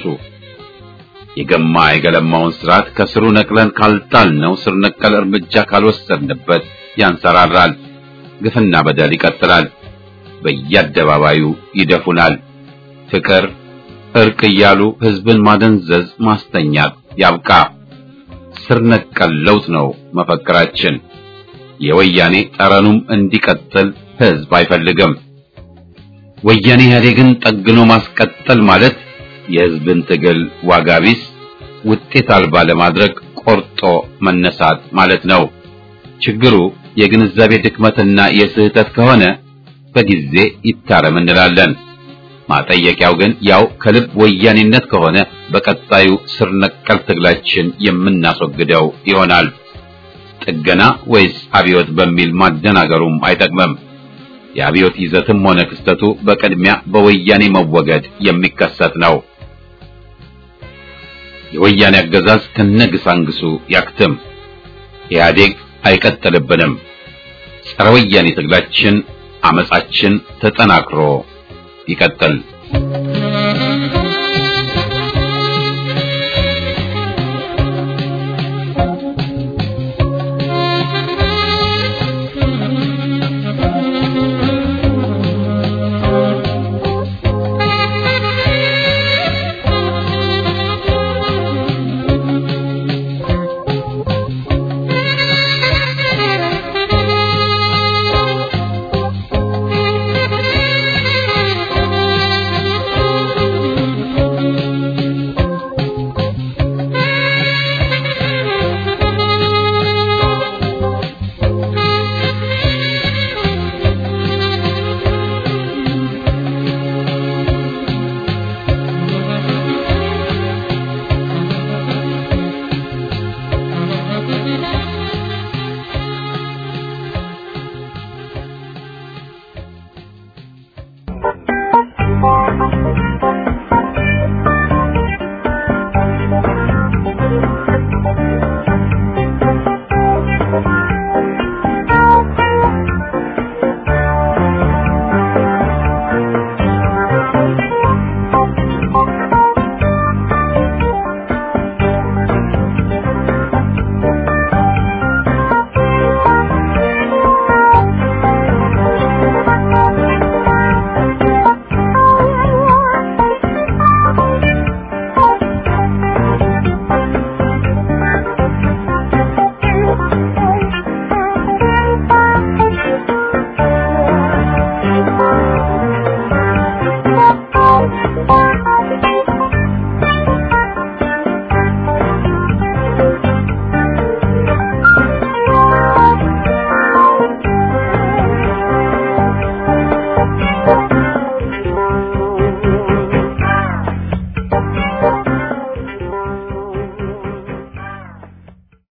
የገማ የገለማውን ስርዓት ከስሩ ነቅለን ካልጣልነው ስር ነቀል እርምጃ ካልወሰድንበት ያንሰራራል። ግፍና በደል ይቀጥላል። በየአደባባዩ ይደፉናል። ፍቅር እርቅ እያሉ ህዝብን ማደንዘዝ ማስተኛት ያብቃ። ስር ነቀል ለውጥ ነው መፈክራችን። የወያኔ ጠረኑም እንዲቀጥል ህዝብ አይፈልግም። ወያኔ ኢህአዴግን ጠግኖ ማስቀጠል ማለት የህዝብን ትግል ዋጋ ቢስ ውጤት አልባ ለማድረግ ቆርጦ መነሳት ማለት ነው። ችግሩ የግንዛቤ ድክመትና የስህተት ከሆነ በጊዜ ይታረም እንላለን። ማጠየቂያው ግን ያው ከልብ ወያኔነት ከሆነ በቀጣዩ ስር ነቀል ትግላችን የምናስወግደው ይሆናል። ጥገና ወይስ አብዮት በሚል ማደናገሩም አይጠቅምም። የአብዮት ይዘትም ሆነ ክስተቱ በቅድሚያ በወያኔ መወገድ የሚከሰት ነው። የወያኔ አገዛዝ ከነግሳንግሱ ያክትም። ኢህአዴግ አይቀጥልብንም። ጸረ ወያኔ ትግላችን አመጻችን ተጠናክሮ ይቀጥል።